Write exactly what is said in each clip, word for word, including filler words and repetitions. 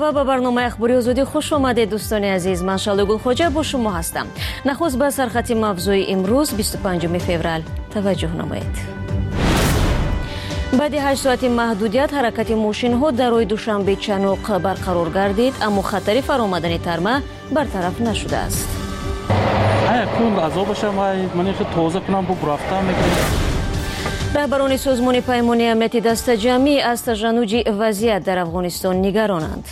مرحبا به برنامه اخباری آزادی خوش آمدید دوستان عزیز. من شالو گلخواجه با شما هستم. نخست به سرخط موضوع امروز بیست و پنجم فوریه توجه نمایید. بعد هشت ساعت محدودیت حرکت ماشین ها در روی دوشنبه چنوق برقرار گردید، اما خطر فرآمدن ترمه برطرف نشده است. اکنون عذابش من خیلی توزه کنم با رفتن میکنم. رهبران سازمان پیمانی امنیتی دست جمعی از تشنج وضعیت در افغانستان نگرانند.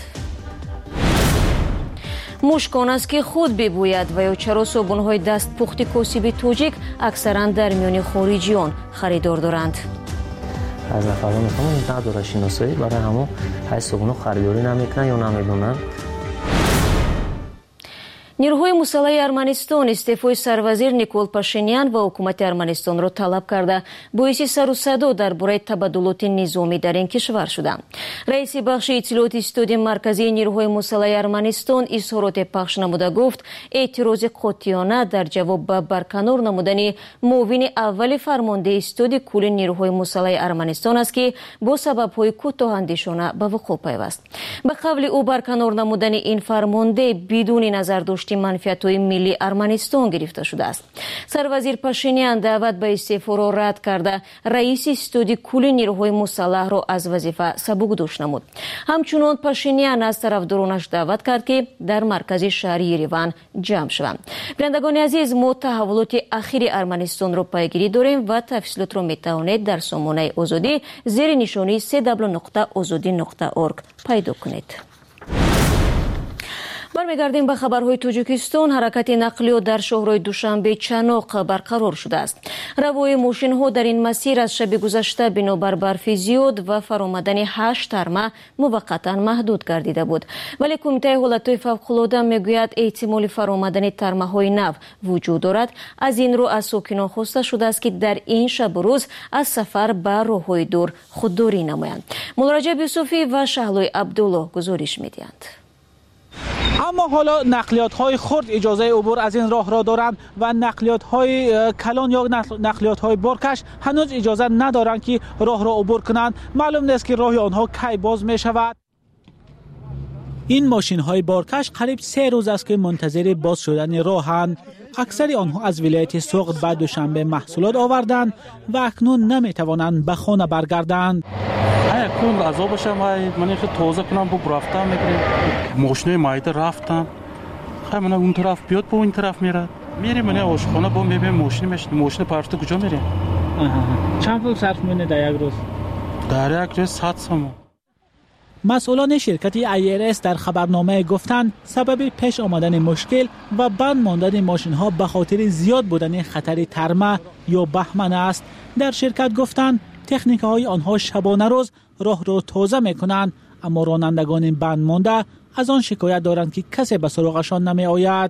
مشکان است که خود ببوید و یا چرا صابون‌های دست پخت کاسب تاجیک اکثرا در میان خارجیان خریدار دارند. از نفران میخوام نداره شناسایی برای همون های صابون خریداری نمیکنن یا نمیدونن. نیروهای مسلح ارمنستان استعفای سروزیر نیکول پاشینیان و حکومت ارمنستان را طلب کرده باعث سر و صدا درباره تبادلات نظامی در این کشور شدند. رئیس بخش اطلاعات استودی مرکزی نیروهای مسلح ارمنستان اظهارات پخش نموده گفت اعتراض قاطعانه در جواب به برکنار نمودن معاون اول فرمانده استودی کل نیروهای مسلح ارمنستان است که با سبب‌های کوتاه‌اندیشانه به وقوع پیوست. به قول او برکنار نمودن این فرمانده بدون نظر داشتن منفعت‌های ملی ارمنستان گرفته شده است. سروزیر پاشینیان دعوت به استعفا را رد کرده رئیس استودی کل نیروهای مسلح را از وظیفه سبکدوش نمود. همچنین پاشینیان از طرفدارانش دعوت کرد که در مرکز شهری یریوان جمع شوند. بینندگان عزیز، ما تحولات اخیر ارمنستان را پیگیری داریم و تفصیلات را میتوانید در سامانه آزادی زیر نشانی سه دبلیو نقطه آزادی نقطه اورگ پیدا کنید. برمیگردیم به خبرهای تاجیکستان. حرکت نقلیات در شهرهای دوشنبه چنوق برقرار شده است. روی ماشین ها در این مسیر از شب گذشته بنابر برف زیاد و فرآمدن هشت ترمه موقتا محدود گردیده بود، ولی کمیته حالتهای فوق‌العاده میگوید احتمال فرآمدن ترمه های نو وجود دارد. از این رو از ساکنان خواسته شده است که در این شب و روز از سفر به راههای دور خودداری نمایند. مولانا یوسفی و شهلای عبدالله گزارش میدهند. اما حالا نقلیات های خرد اجازه عبور از این راه را دارند و نقلیات های کلان یا نقلیات های بارکش هنوز اجازه ندارند که راه را عبور کنند. معلوم نیست که راه آنها کی باز می شود. این ماشین های بارکش قریب سه روز است که منتظر باز شدن راهند. اکثر آنها از ولایت سوغد بعد دوشنبه محصولات آوردند و اکنون نمی توانند به خانه برگردند. اکنون عذابش من خیلی توزه کنم با رفتن میکنم. ماشین مایده رفتم خیلی من اون طرف بیاد با این طرف میره میره من آشخانه با میبینم ماشین میشه ماشین پرفته کجا میره. چند پول صرف میکنه در یک روز؟ در یک روز صد سوم. مسئولان شرکت ای ار اس در خبرنامه گفتند سبب پیش آمدن مشکل و بند ماندن ماشین ها به خاطر زیاد بودن خطر ترمه یا بهمن است. در شرکت گفتند تکنیک های آنها شبانه روز راه را توزیع میکنند، اما رانندگان بند مانده از آن شکایت دارند که کسی به سراغشان نمی آید.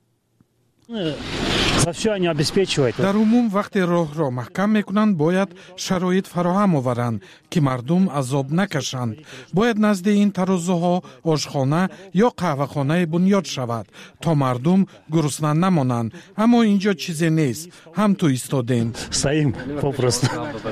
در عموم وقتی راه را محکم میکنند باید شرایط فراهم آورند که مردم عذاب نکشند. باید نزد این ترازوها آشخانه یا قهوه‌خانه بنیاد شود تا مردم گرسنه نمانند، اما اینجا چیزی نیست. هم تو ایستادیم. سعیم پاپرست.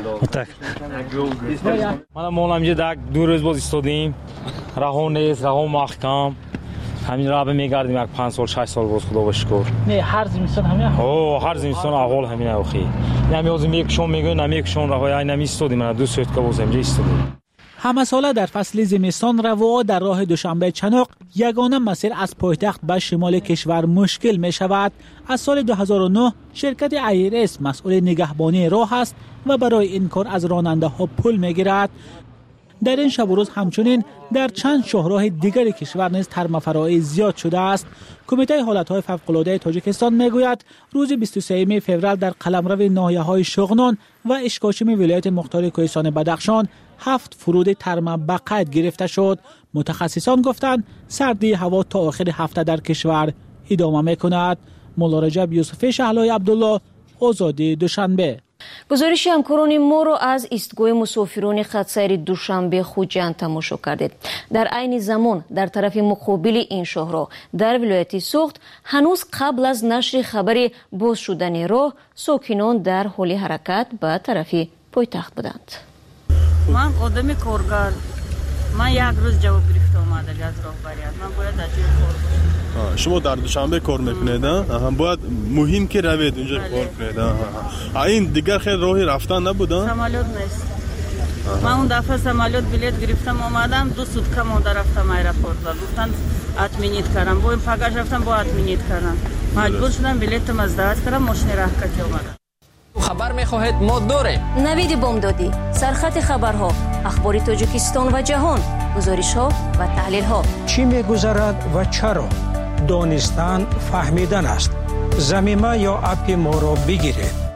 من مولم اینجا دک دو روز باز ایستادیم. راه نیست، راه محکم. همین راه به میگردیم یک پنج سال شش سال باز خدا بشکر. نه هر زمستان همین. اوه هر زمستان احوال همینه اخی. نمیازم یک شون میگه نمیک شون راه ای نمیستادیم من دو ساعت که باز اینجا ایستادیم. همه ساله در فصل زمستان رواها در راه دوشنبه چنوق یگانه مسیر از پایتخت به شمال کشور مشکل می شود. از سال دو هزار و نه شرکت ای ار اس مسئول نگهبانی راه است و برای این کار از راننده ها پول می گیرد. در این شب و روز همچنین در چند شهرهای دیگر کشور نیز ترمه فرایی زیاد شده است. کمیته حالتهای فوق‌العاده تاجیکستان میگوید روز بیست و سوم فوریه در قلمرو ناحیه‌های شغنان و اشکاشم ولایت مختار کوهستان بدخشان هفت فرود ترمه به قید گرفته شد. متخصصان گفتند سردی هوا تا آخر هفته در کشور ادامه میکند. مولانا یوسفی شهلای عبدالله آزادی دوشنبه. گزارش همکاران ما را از ایستگاه مسافران خطسیر دوشنبه خوجند تماشا کردید. در عین زمان در طرف مقابل این شهر در ولایت سوغد هنوز قبل از نشر خبر باز شدن راه ساکنان در حال حرکت به طرف پایتخت بودند. من آدم کارگر من یک روز جواب گرفته اومده از راهبریات. من باید در جای کار باشم. شما در دوشنبه کار میکنید؟ ها باید مهم که روید اونجا کار کنید. ها این دیگر خیلی راهی رفتن نبوده؟ سمالوت نیست. من اون دفعه سمالوت بلیت گرفتم اومدم دو سوتکه مونده رفتم ایرپورت. گفتن اتمینیت کردم. با این پاگاش رفتم با اتمینیت کردم. مجبور شدم بلیت مزدحت کردم ماشین راه کردم اومدم. خبر می‌خواهید ما داریم. نوید بامدادی، سرخط خبرها، اخبار تاجیکستان و جهان، گزارش‌ها و تحلیل‌ها. چی می‌گذرد و چرا؟ دانستن فهمیدن است. زمینه یا اپ ما را بگیرید.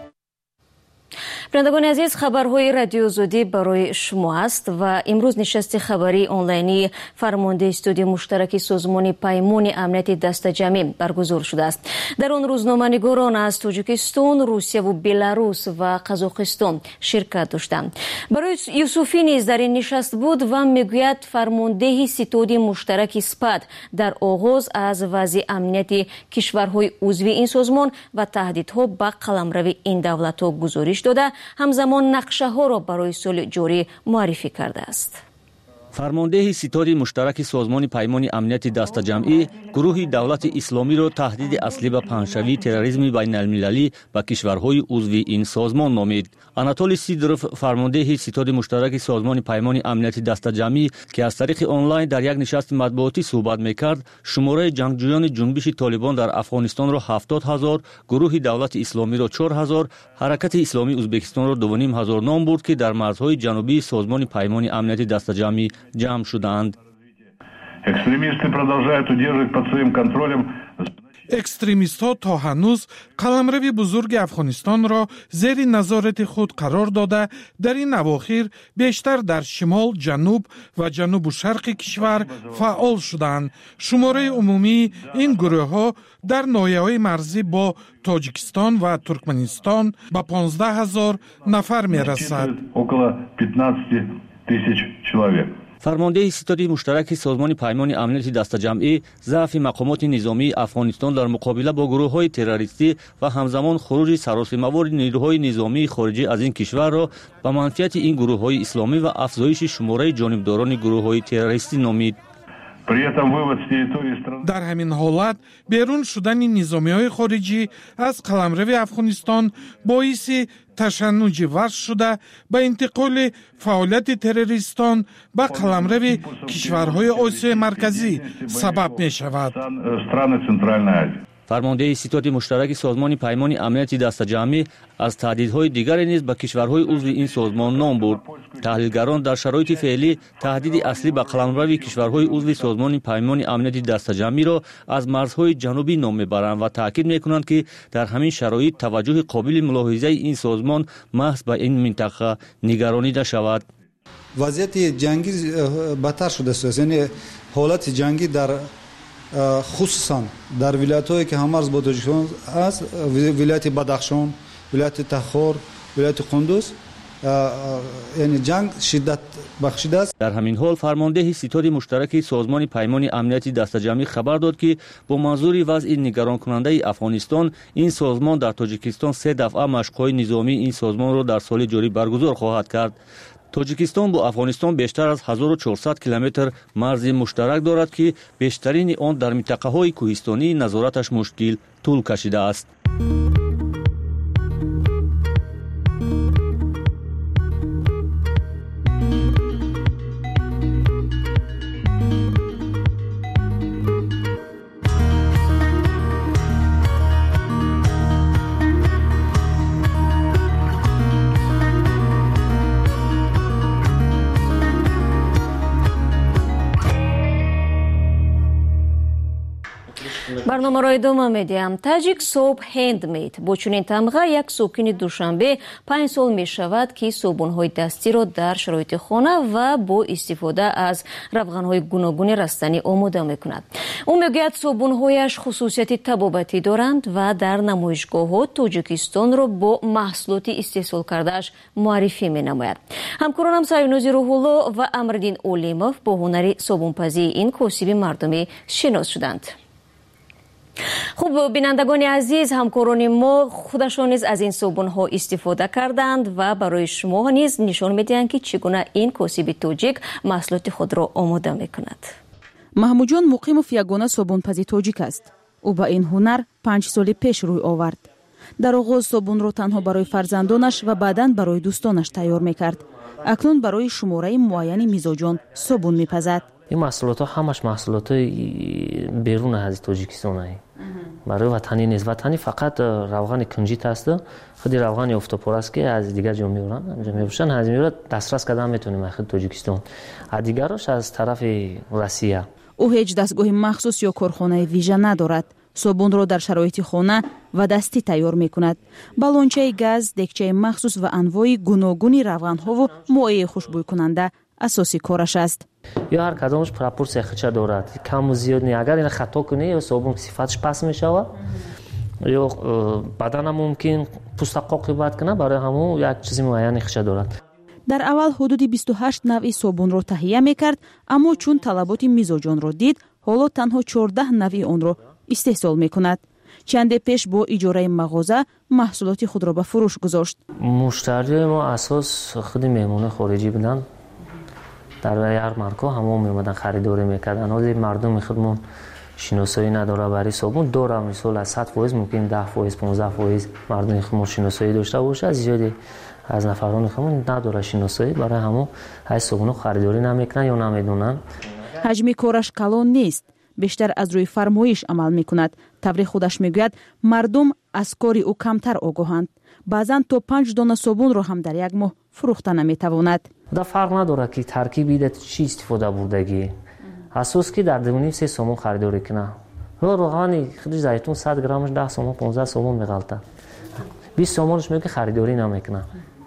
شنوندگان عزیز، خبرهای رادیو زودی برای شما است و امروز نشست خبری آنلاینی فرمانده استودیو مشترک سازمان پیمان امنیت دست جمعی برگزار شده است. در آن روزنامه‌نگاران از تاجیکستان، روسیه و بلاروس و قزاقستان شرکت داشتند. برای یوسفی نیز در این نشست بود و میگوید فرمانده ستاد مشترک سپاد در آغاز از وضع امنیت کشورهای عضو این سازمان و تهدیدها به قلمرو این دولت‌ها گزارش داده، همزمان نقشه ها را برای سال جاری معرفی کرده است. فرمانده ستاد مشترک سازمان پیمان امنیت دست جمعی گروه دولت اسلامی را تهدید اصلی به پنهشوی تروریسم بین المللی به کشورهای عضو این سازمان نامید. آناتولی سیدروف، فرمانده ستاد مشترک سازمان پیمان امنیت دست جمعی که از طریق آنلاین در یک نشست مطبوعاتی صحبت میکرد، شماره جنگجویان جنبش طالبان در افغانستان را هفتاد هزار، گروه دولت اسلامی را چهار هزار، حرکت اسلامی ازبکستان را دو و نیم هزار نام برد که در مرزهای جنوبی سازمان پیمان امنیت دست جمعی جمع شدند. Экстремисты продолжают удерживать под своим контролем. экстремистҳо то ҳанӯз қаламрави бузурги афғонистонро зери назорати худ қарор дода, дар ин авохир бештар дар шимол, ҷануб ва ҷанубу шарқи кишвар фаъол шуданд. шумораи умумии ин гурӯҳҳо дар ноҳияҳои марзӣ бо тоҷикистон ва туркманистон ба понздаҳ ҳазор нафар мерасад. Около пятнадцати тысяч человек. فرمانده ستاد مشترک سازمان پیمان امنیت دست جمعی ضعف مقامات نظامی افغانستان در مقابله با گروه‌های تروریستی و همزمان خروج سراسیمه‌وار نیروهای نظامی خارجی از این کشور را به منفعت این گروه‌های اسلامی و افزایش شماره جانبداران گروه‌های تروریستی نامید. дар ҳамин ҳолат берун шудани низомиҳои хориҷӣ аз қаламрави афғонистон боиси ташаннуҷи варз шуда ба интиқоли фаъолияти террористон ба қаламрави кишварҳои осиёи марказӣ сабаб мешавад. فرمانده ستاد مشترک سازمان پیمان امنیت دست جمعی از تهدیدهای دیگری نیز به کشورهای عضو این سازمان نام برد. تحلیلگران در شرایط فعلی تهدید اصلی به قلمرو کشورهای عضو سازمان پیمان امنیت دست جمعی را از مرزهای جنوبی نام میبرند و تاکید میکنند که در همین شرایط توجه قابل ملاحظه این سازمان محض به این منطقه نگرانیده شود. وضعیت جنگی بدتر شده است. یعنی حالت جنگی در خصوصا در ولایت‌هایی که همارز با تاجیکستان است، ولایت بدخشان، ولایت تخار، ولایت قندوز، یعنی جنگ شدت بخشیده است. در همین حال فرمانده ستاد مشترک سازمان پیمان امنیت دست جمعی خبر داد که با منظور وضع نگران کننده افغانستان، این سازمان در تاجیکستان سه دفعه مشق‌های نظامی این سازمان را در سال جاری برگزار خواهد کرد. تاجیکستان با افغانستان بیشتر از هزار و چهارصد کیلومتر مرز مشترک دارد که بیشترین آن در منطقه‌های کوهستانی نظارتش مشکل طول کشیده است. برنامه را ادامه میدیم. تاجیک صبح هندمید. با چنین تمغه یک ساکن دوشنبه پنج سال می شود که صابون‌های دستی را در شرایط خانه و با استفاده از روغن‌های گوناگون رستنی آماده می کند. او میگوید صابون‌هایش خصوصیت طبابتی دارند و در نمایشگاه‌ها تاجیکستان را با محصولات استحصال کرده‌اش معرفی می نماید. همکارانم سایونوزی روح‌الله و امردین اولیموف با هنر صابون‌پزی این کاسب مردمی شناس شدند. خب بینندگان عزیز، همکاران ما خودشان نیز از این صابون ها استفاده کردند و برای شما نیز نشان میدهند که چگونه این کاسب تاجیک محصولات خود را آماده میکند. محمود جان مقیم و یگانه صابونپزی تاجیک است. او با این هنر پنج سال پیش روی آورد. در آغاز صابون را تنها برای فرزندانش و بعداً برای دوستانش تیار میکرد. اکنون برای شماره معین میزاجان صابون میپزد. این محصولات ها همش محصولات بیرون از تاجیکستان است. برای وطنی نیست. وطنی فقط روغن کنجیت است. خودی روغن افتاپور است که از دیگر جا میبرن. اونجا میبرن، از میبرن دسترس کردن میتونیم خود تاجیکستان. از دیگرش از طرف روسیه. او هیچ دستگاه مخصوص یا کارخانه ویژه ندارد. صابون را در شرایط خانه و دستی تیار میکند. بالونچه گاز، دکچه مخصوص و انواع گوناگونی روغن ها و مایع خوشبو کننده اساسی کارش است. یا هر کدامش پروپورسیا خچه دارد. کم و زیاد نه. اگر این خطا کنه یا صابون صفتش پس میشود یا بدن ممکن پوست عاقبت کنه، برای همون یک چیزی معین خچه دارد. در اول حدود بیست و هشت نوع صابون را تهیه میکرد، اما چون طلبات میزاجان را دید، حالا تنها چهارده نوع آن را استحصال میکند. چند پیش با اجاره مغازه محصولات خود را به فروش گذاشت. مشتری ما اساس خود مهمون خارجی بودن. در هر مرکو همون میومدن خریداری میکردن. حالا مردم خودمون شناسایی نداره برای صابون داره، مثلا از صد درصد ممکن ده درصد پانزده درصد مردم خودمون شناسایی داشته باشه، از زیادی از نفران خودمون نداره شناسایی، برای همون های صابون خریداری نمیکنن یا نمیدونن. حجم کارش کلان نیست، بیشتر از روی فرمایش عمل میکند. طوری خودش میگوید مردم از کاری او کمتر آگاهند. بعضا تا پنج دانه صابون رو هم در یک ماه فروخته نمیتواند. دا فرق نداره که ترکیب ایده چی استفاده بردگی. اساس که در درونی سه صابون خریداری کنه. رو روغن خرید زیتون صد گرمش ده صابون پانزده صابون میغلطه. بیست صابونش میگه خریداری نمیکنه.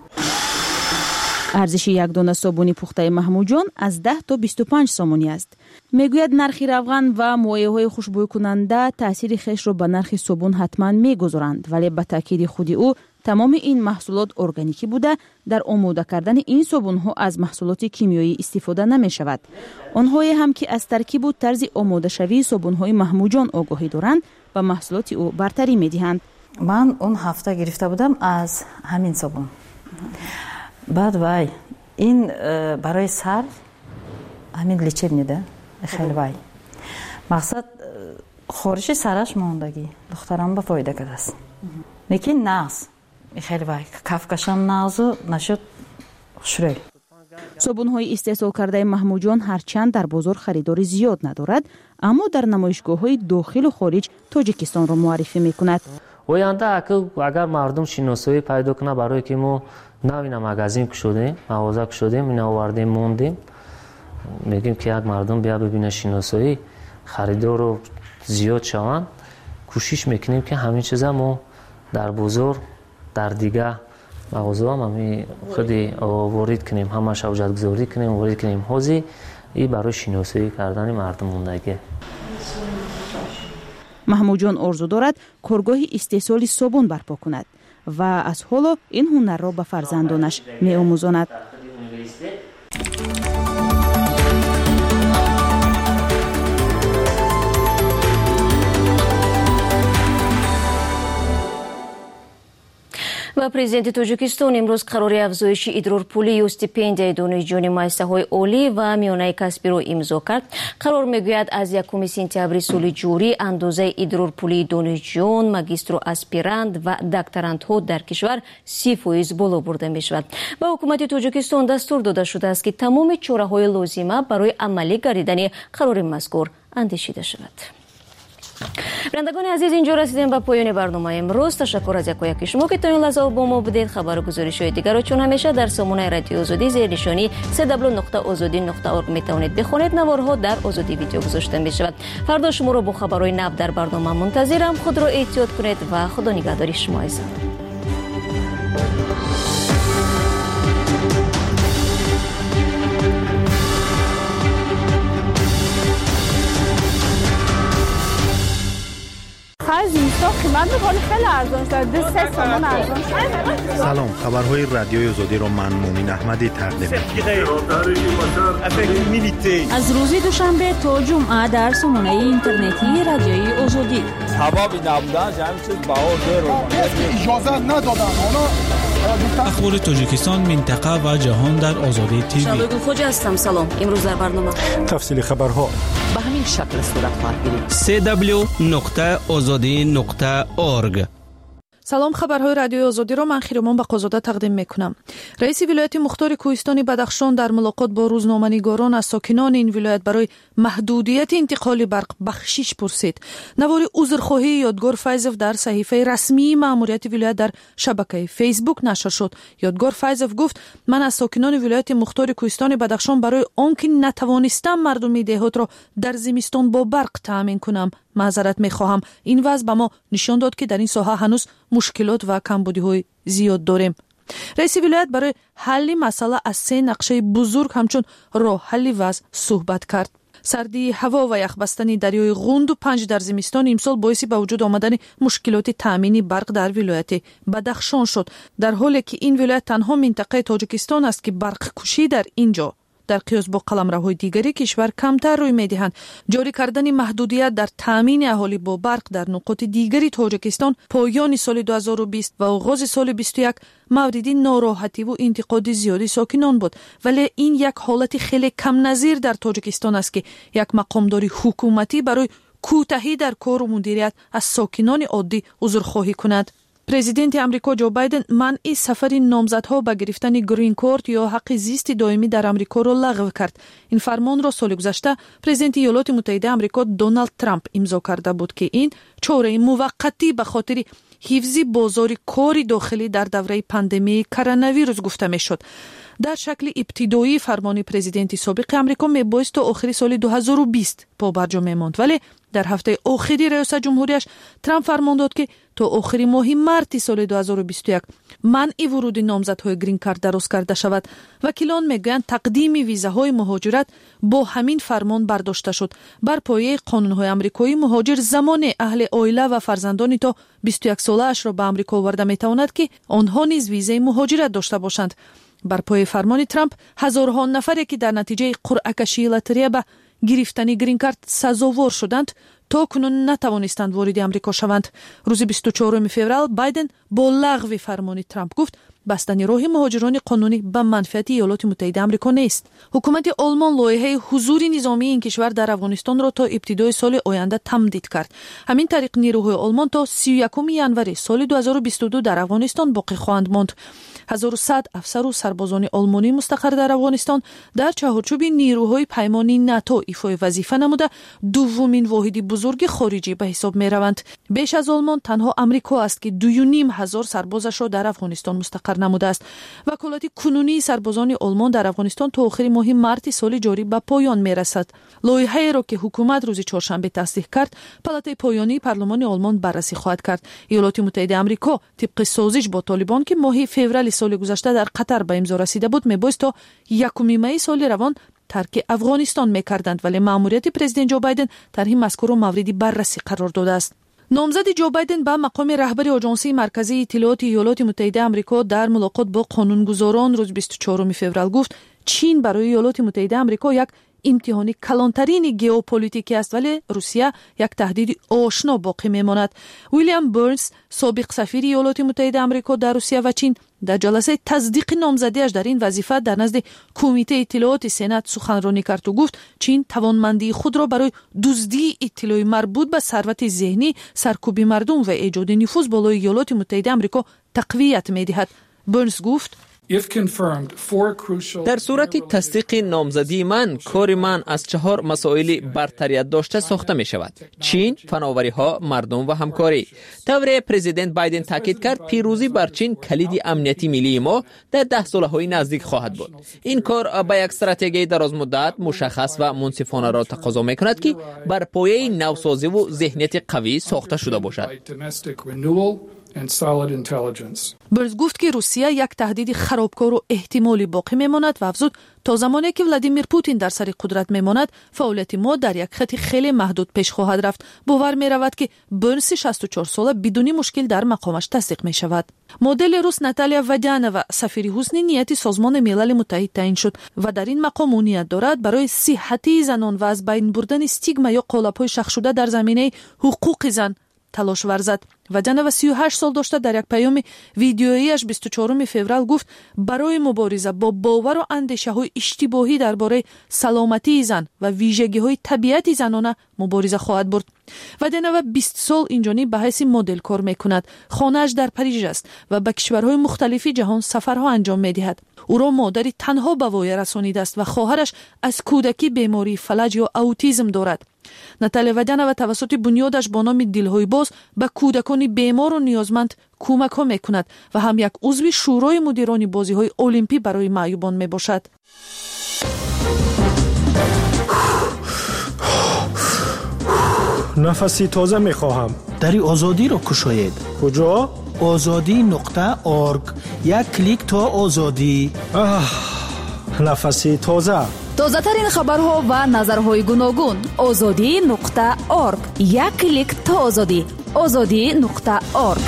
ارزش یک دانه صابون پخته محمود جان از ده تا بیست و پنج سومانی است. میگوید نرخ روغن و مایع‌های خوشبو کننده تاثیر خیش را به نرخ صابون حتما میگذارند، ولی به تاکید خودی او تمام این محصولات ارگانیکی بوده. در آماده کردن این صابون ها از محصولات کیمیایی استفاده نمی شود. آنهایی هم که از ترکیب و طرز آماده شوی صابون های محمود جان آگاهی دارند و محصولات او برتری می دهند. من اون هفته گرفته بودم از همین صابون. بعد وای این برای سر همین لیچه میده خیلی وای. مقصد خارشی سرش موندگی دخترم به فایده کرده است. لیکن نقص خیلی وای کفکشم نقص نشد شروع. صابون های استحصال کرده محمود جان هرچند در بازار خریداری زیاد ندارد، اما در نمایشگاه های داخل و خارج تاجیکستان را معرفی میکند. آینده اگر مردم شناسایی پیدا کنه، برای که ما نوین مغازین شدیم، مغازه شدیم، این آوردیم موندیم، میگیم که یک مردم بیا ببینه شناسایی خریدار رو زیاد شوند، کوشش میکنیم که همین چیزا ما در بازار در دیگه مغازه هم همین خودی وارد کنیم، همه شوجت گذاری کنیم، وارد کنیم. حاضی این برای شناسایی کردن مردم موندگی. محمود جان آرزو دارد کارگاه استحصال صابون برپا کند و از حالا این هنر را به فرزندانش می آموزاند. و президенти توجیکستان امروز قرار افزایش ادرارپولی و стипендияи донишҷӯёни муассисаҳои олӣ ва миёнаи касбиро имзо кард. қарор мегӯяд аз якуми сентябри соли ҷорӣ андозаи идрорпулии донишҷӯён, магистру аспирант ва докторантҳо дар кишвар си фоиз боло бурда мешавад. ба ҳукумати тоҷикистон дастур дода шудааст ки тамоми чораҳои лозима барои амалӣ гардидани қарори мазкур андешида шавад. بینندگان عزیز، اینجا رسیدیم به پایان برنامه امروز. تشکر از یکایک شما که تا این لحظه با ما بودید. خبر و گزارش‌های دیگر را چون همیشه در سامانه رادیو آزادی زیر نشانی سه دبلیو نقطه آزادی نقطه اورگ میتوانید بخوانید. نوارها در آزادی ویدیو گذاشته می شود. فردا شما را با خبرهای نو در برنامه منتظرم. خود را احتیاط کنید و خدا نگهداری شما عزیزان. از اینستا قیمت می‌کنه خیلی ارزان شد. دو سه تومان ارزان شد. سلام، خبرهای رادیوی آزادی را من مومن احمدی تقدیم می‌کنم. از روز دوشنبه تا جمعه در سامانه اینترنتی رادیوی آزادی سبب نبودنش همین چیز بهار دور اجازه ندادن اونا. اخبار تاجیکستان، منطقه و جهان در آزادی تیوی. شبگون خوجا هستم. سلام. امروز در برنامه تفصیل خبرها به همین شکل صورت خواهد گرفت. سه دبلیو نقطه آزادی نقطه اورگ. سلام، خبرهای رادیوی آزادی را من خیرمان بقازاده تقدیم میکنم. رئیس ولایت مختار کوهستان بدخشان در ملاقات با روزنامه‌نگاران از ساکنان این ولایت برای محدودیت انتقال برق بخشش پرسید. نوار عذرخواهی یادگار فیضوف در صحیفه رسمی ماموریت ولایت در شبکه فیسبوک نشر شد. یادگار فیضوف گفت: من از ساکنان ولایت مختار کوهستان بدخشان برای آنکه نتوانستم مردم دهات را در زمستان با برق تامین کنم معذرت میخواهم. این وضع به ما نشان داد که در این ساحه هنوز مشکلات و کمبودی‌های زیاد داریم. رئیس ولایت برای حل مسئله از سه نقشه بزرگ همچون راه حل وضع صحبت کرد. سردی هوا و یخبستن دریای غوند و پنج در زمستان امسال باعث به وجود آمدن مشکلات تامین برق در ولایت بدخشان شد، در حالی که این ولایت تنها منطقه تاجیکستان است که برق کشی در اینجا در قیاس با قلمروهای دیگری کشور کمتر روی میدهند. جاری کردن محدودیت در تامین اهالی با برق در نقاط دیگری تاجیکستان پایان سال دو هزار و بیست و آغاز سال بیست و یک مورد ناراحتی و انتقاد زیادی ساکنان بود، ولی این یک حالت خیلی کم نظیر در تاجیکستان است که یک مقامداری حکومتی برای کوتاهی در کار و مدیریت از ساکنان عادی عذرخواهی کند. پرزیدنت آمریکا جو بایدن منع سفر نامزدها به گرفتن گرین کارت یا حق زیست دائمی در آمریکا را لغو کرد. این فرمان را سال گذشته پرزیدنت ایالات متحده آمریکا دونالد ترامپ امضا کرده بود که این چاره موقتی به خاطر حفظ بازار کار داخلی در دوره پاندمی کرونا ویروس گفته میشد. در شکل ابتدایی فرمان پرزیدنت سابق آمریکا میبایست تا آخر سال دو هزار و بیست پابرجا میماند، ولی در هفته آخری ریاست جمهوریش ترامپ فرمان داد که تا آخر ماه مارس سال دو هزار و بیست و یک منع ورود نامزدهای گرین کارت دراز کرده شود. وکیلان میگویند تقدیم ویزاهای مهاجرت با همین فرمان برداشته شد. بر پایه قانونهای آمریکایی مهاجر زمان اهل عائله و فرزندانی تا بیست و یک ساله اش را به آمریکا آورده میتواند که آنها نیز ویزای مهاجرت داشته باشند. بر پای فرمان ترامپ هزارها نفری که در نتیجه قرعه کشی لاتاری به گرفتن گرین کارت سزاوار شدند تا کنون نتوانستند وارد آمریکا شوند. روز بیست و چهارم فوریه بایدن با لغو فرمان ترامپ گفت بستن راه مهاجران قانونی به منفعت ایالات متحده آمریکا نیست. حکومت آلمان لایحه حضور نظامی این کشور در افغانستان را تا ابتدای سال آینده تمدید کرد. همین طریق نیروهای آلمان تا سی و یکم ژانویه سال دو هزار و بیست و دو در افغانستان باقی خواهند ماند. هزار و صد افسر و سربازان آلمانی مستقر در افغانستان در چهارچوب نیروهای پیمانی ناتو ایفای وظیفه نموده دومین واحد بزرگ خارجی به حساب می روند. بیش از آلمان تنها آمریکا است که دو و نیم هزار سربازش را در افغانستان مستقر نموده است. وکالت کنونی سربازان آلمان در افغانستان تا آخر ماه مارس سال جاری به پایان می رسد. لایحه‌ای را که حکومت روز چهارشنبه تصدیق کرد، پالاتای پایانی پارلمان آلمان بررسی خواهد کرد. ایالات متحده آمریکا طبق سازش با طالبان که ماه فوریه سال گذشته در قطر به امضا رسیده بود میبایست تا یکم می سال روان ترک افغانستان میکردند، ولی ماموریت پرزیدنت جو بایدن طرح مذکور مورد بررسی قرار داده است. نامزد جو بایدن به مقام رهبر آژانس مرکزی اطلاعات ایالات متحده آمریکا در ملاقات با قانونگذاران روز بیست و چهارم فوریه گفت چین برای ایالات متحده آمریکا یک امتحان کلانترین ژئوپلیتیکی است، ولی روسیه یک تهدید آشنا باقی میماند. ویلیام برنز سابق سفیر ایالات متحده آمریکا در روسیه و چین در جلسه تصدیق نامزدیش در این وظیفه در نزد کمیته اطلاعات سنات سخنرانی کرد و گفت چین توانمندی خود را برای دزدی اطلاعی مربوط به ثروت ذهنی، سرکوب مردم و ایجاد نفوذ بالای ایالات متحده آمریکا تقویت می‌دهد. برنز گفت در صورت تصدیق نامزدی من، کار من از چهار مسائل برتریت داشته ساخته می شود: چین، فناوری ها، مردم و همکاری. طور پرزیدنت بایدن تاکید کرد پیروزی بر چین کلید امنیتی ملی ما در ده ساله های نزدیک خواهد بود. این کار با یک استراتژی دراز مدت مشخص و منصفانه را تقاضا می کند که بر پایه نوسازی و ذهنیت قوی ساخته شده باشد. برز گفت که روسیه یک تهدید خرابکار و احتمالی باقی میماند و افزود تا زمانی که ولادیمیر پوتین در سر قدرت میماند فعالیت ما در یک خط خیلی محدود پیش خواهد رفت. باور می رود که برنس شصت و چهار ساله بدون مشکل در مقامش تصدیق می شود. مدل روس ناتالیا ودیانووا سفیر حسن نیتی سازمان ملل متحد تعیین شد و در این مقام نیت دارد برای صحت زنان و از بین بردن استیگما یا قالب‌های شخ شده در زمینه حقوق زن талош варзад. Ваданова سی و هشت سال داشته در یک پیام ویدیوییش بیست و چهارم فوریه گفت برای مبارزه با باور و اندیشه‌های اشتباهی درباره سلامتی زن و ویژگی‌های طبیعت زنانه مبارزه خواهد برد. وادنوا بیست سال اینجانی به حیث مدل کار میکند. خانه‌اش در پاریژ است و به کشورهای مختلفی جهان سفرها انجام میدهد. او را مادری تنها به وای رسانیده است و خواهرش از کودکی بیماری فلج یا اوتیسم دارد. ناتالیا وادنوا توسط بنیادش با نام دلهای باز به کودکان بیمار و نیازمند کمک ها میکند و هم یک عضو شورای مدیران بازی‌های المپی برای معیوبان میباشد. نفسی تازه میخواهم. دری آزادی را کشاید. کجا؟ آزادی نقطه ارگ. یک کلیک تا آزادی. نفسی تازه. تازه ترین خبرها و نظرهای گوناگون. آزادی نقطه ارگ. یک کلیک تا آزادی. آزادی نقطه ارگ.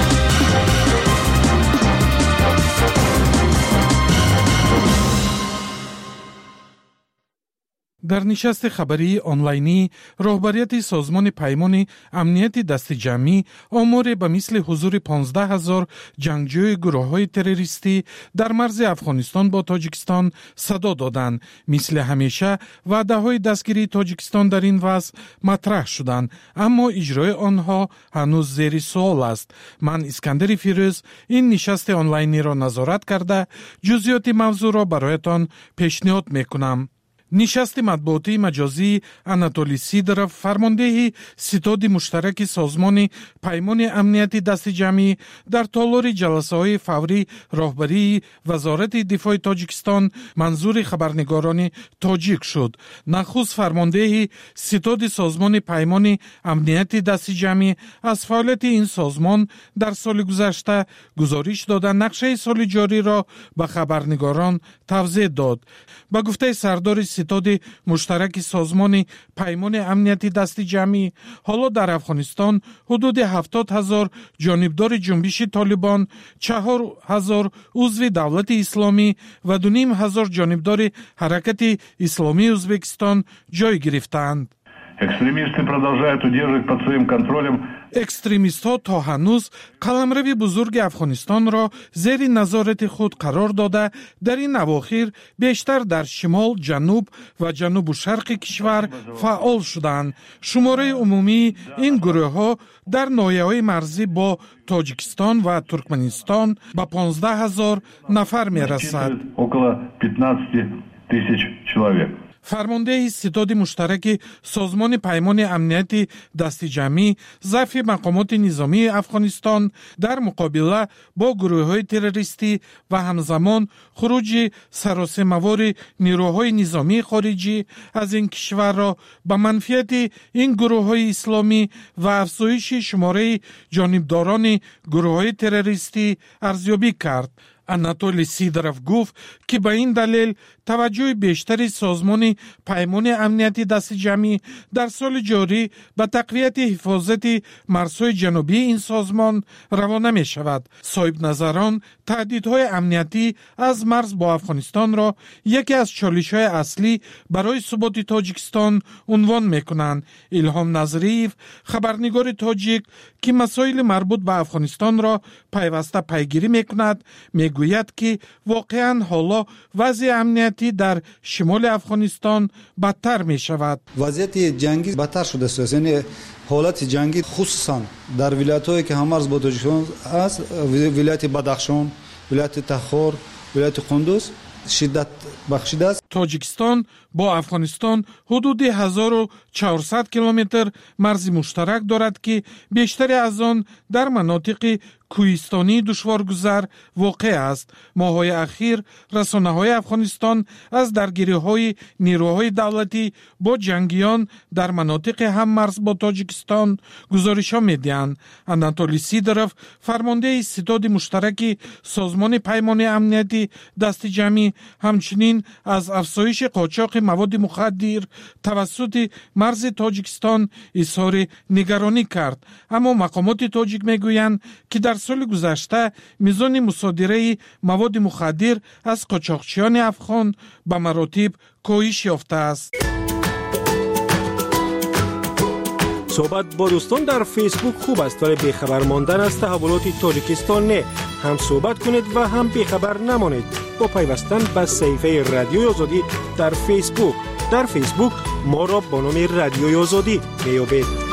در نشست خبری آنلاینی راهبریت سازمان پیمان امنیت دست جمعی آمار به مثل حضور پانزده هزار جنگجوی گروه‌های تروریستی در مرز افغانستان با تاجیکستان صدا دادند. مثل همیشه وعده‌های دستگیری تاجیکستان در این وضع مطرح شدند، اما اجرای آنها هنوز زیر سوال است. من اسکندر فیروز این نشست آنلاینی را نظارت کرده جزئیات موضوع را برایتان پیشنهاد می‌کنم. نشست مطبوعاتی مجازی اناتولی سیدروف فرمانده ستاد مشترک سازمان پیمان امنیت دست جمعی در تالار جلسه‌های فوری راهبری وزارت دفاع تاجیکستان منظور خبرنگاران تاجیک شد. نخست فرمانده ستاد سازمان پیمان امنیت دست جمعی از فعالیت این سازمان در سال گذشته گزارش داده نقشه سال جاری را به خبرنگاران توضیح داد. با گفته سردار ستاد مشترک سازمان پیمان امنیت دست جمعی، حالا در افغانستان حدود هفتاد هزار جانبدار جنبش طالبان، چهار هزار عضو دولت اسلامی و دو نیم هزار جانبدار حرکت اسلامی ازبکستان جای گرفتند. Экстремисты продолжают удерживать под своим контролем. экстремистҳо то ҳанӯз қаламрави бузурги афғонистонро зери назорати худ қарор дода дар ин авохир бештар дар шимол, ҷануб ва ҷанубу шарқи кишвар фаъол шуданд. шумораи умумии ин гурӯҳҳо дар ноҳияҳои марзӣ бо тоҷикистон ва туркманистон ба понздаҳ ҳазор нафар мерасад. Около пятнадцати тысяч человек. فرمانده ستاد مشترک سازمان پیمان امنیت دست جمعی ضعف مقامات نظامی افغانستان در مقابله با گروه‌های تروریستی و همزمان خروج سراسیمه‌وار نیروهای نظامی خارجی از این کشور را به منفیت این گروه‌های اسلامی و افزایش شماره جانبداران گروه‌های تروریستی ارزیابی کرد. اناتولی سیدروف گفت که به این دلیل توجه بیشتری سازمان پیمان امنیت دست جمعی در سال جاری به تقویت حفاظت مرزهای جنوبی این سازمان روانه می شود. صاحب نظران تهدیدهای امنیتی از مرز با افغانستان را یکی از چالش‌های اصلی برای ثبات تاجیکستان عنوان می کنند. الهام نظریف خبرنگار تاجیک که مسائل مربوط به افغانستان را پیوسته پیگیری می کند می گوید که واقعا حالا وضع امنیتی در شمال افغانستان بدتر می شود. وضعیت جنگی بدتر شده است. یعنی حالت جنگی خصوصا در ولایت‌هایی که همرز با تاجیکستان است، ولایت بدخشان، ولایت تخار، ولایت قندوز شدت بخشیده است. تاجیکستان با افغانستان حدود هزار و چهارصد کیلومتر مرز مشترک دارد که بیشتری از آن در مناطق کوهستانی دشوارگذر واقع است. ماه‌های اخیر رسانه‌های افغانستان از درگیری‌های نیروهای دولتی با جنگیان در مناطق هم مرز با تاجیکستان گزارش‌ها می‌دهند. اناتولی سیدروف فرمانده ستاد مشترک سازمان پیمان امنیتی دست جمعی همچنین از افزایش قاچاق مواد مخدر توسط مرز تاجیکستان اظهار نگرانی کرد، اما مقامات تاجیک میگویند که در سال گذشته میزان مصادره مواد مخدر از قاچاقچیان افغان به مراتب کاهش یافته است. صحبت با دوستان در فیسبوک خوب است ولی بیخبر ماندن از تحولات تاجیکستان نه. هم صحبت کنید و هم بیخبر نمانید با پیوستن به صفحه رادیوی آزادی در فیسبوک. در فیسبوک ما را با نام رادیوی آزادی میابید.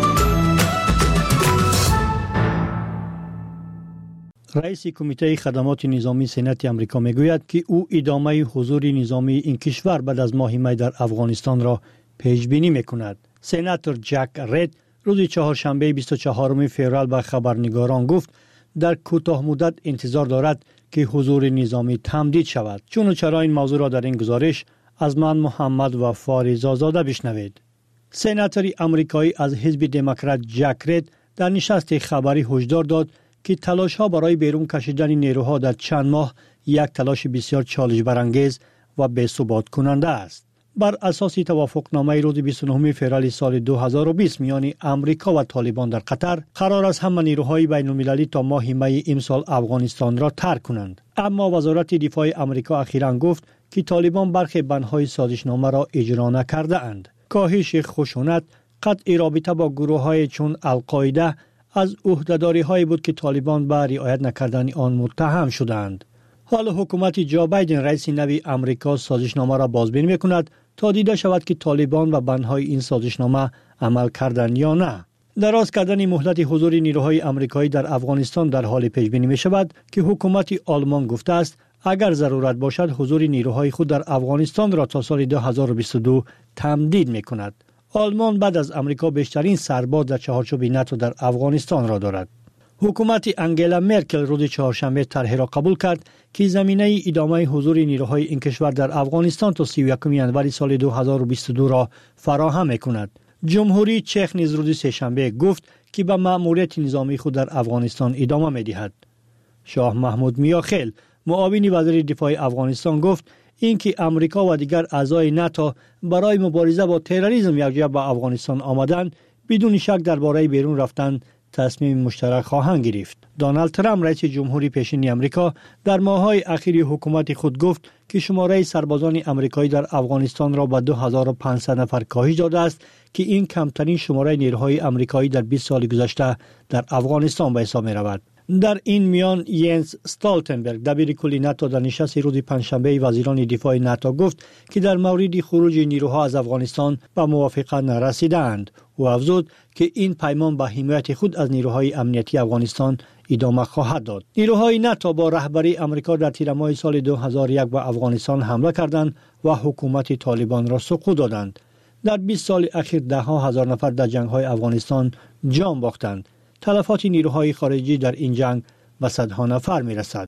رئیس کمیته خدمات نظامی سنت آمریکا میگوید که او ادامه حضور نظامی این کشور بعد از ماه می در افغانستان را پیش بینی میکند. سناتور جک رید روز چهارشنبه بیست و چهارم فوریه به خبرنگاران گفت در کوتاه مدت انتظار دارد که حضور نظامی تمدید شود. چون چرا این موضوع را در این گزارش از من محمد وفا رضازاده بشنوید. سناتور آمریکایی از حزب دموکرات جک رید در نشست خبری هشدار داد که تلاش ها برای بیرون کشیدن نیروها در چند ماه یک تلاش بسیار چالش برانگیز و بی‌ثبات کننده است. بر اساس توافقنامه روز بیست و نهم فوریه سال دو هزار و بیست میان آمریکا و طالبان در قطر قرار است همه نیروهای بین المللی تا ماه می امسال افغانستان را ترک کنند. اما وزارت دفاع آمریکا اخیراً گفت که طالبان برخی بندهای سازشنامه را اجرا نکرده اند. کاهش خشونت، قطع رابطه با گروه‌های چون القاعده از عهده‌داری‌هایی بود که طالبان به رعایت نکردن آن متهم شدند. حال حکومت جو بایدن رئیس نوی آمریکا سازشنامه را بازبینی می‌کند تا دیده شود که طالبان و بندهای این سازشنامه عمل کردند یا نه. دراز کردن مهلت حضور نیروهای آمریکایی در افغانستان در حال پیش‌بینی می‌شود که حکومت آلمان گفته است اگر ضرورت باشد حضور نیروهای خود در افغانستان را تا سال دو هزار و بیست و دو تمدید می‌کند. آلمان بعد از آمریکا بیشترین سرباز در چهارچوب ناتو در افغانستان را دارد. حکومت انگلا مرکل روز چهارشنبه طرحی را قبول کرد که زمینه ادامه حضور نیروهای این کشور در افغانستان تا سی و یکم ژانویه سال دو هزار و بیست و دو را فراهم می‌کند. جمهوری چک نیز روز سه‌شنبه گفت که به مأموریت نظامی خود در افغانستان ادامه می‌دهد. شاه محمود میاخیل معاون وزیر دفاع افغانستان گفت اینکه آمریکا و دیگر اعضای ناتو برای مبارزه با تروریسم یکجا به افغانستان آمدند بدون شک درباره بیرون رفتن تصمیم مشترک خواهند گرفت. دونالد ترامپ رئیس جمهوری پیشین آمریکا در ماه‌های اخیر حکومت خود گفت که شماره سربازان آمریکایی در افغانستان را به دو هزار و پانصد نفر کاهش داده است که این کمترین شماره نیروهای آمریکایی در بیست سال گذشته در افغانستان به حساب می‌رود. در این میان ینس استالتنبرگ دبیر کل ناتو در نشست روز پنجشنبه وزیران دفاع ناتو گفت که در مورد خروج نیروها از افغانستان به موافقت نرسیدند. او افزود که این پیمان به حمایت خود از نیروهای امنیتی افغانستان ادامه خواهد داد. نیروهای ناتو با رهبری آمریکا در تیر ماه سال دو هزار و یک به افغانستان حمله کردند و حکومت طالبان را سقوط دادند. در بیست سال اخیر ده ها هزار نفر در جنگ‌های افغانستان جان باختند. تلفات نیروهای خارجی در این جنگ به صدها نفر میرسد.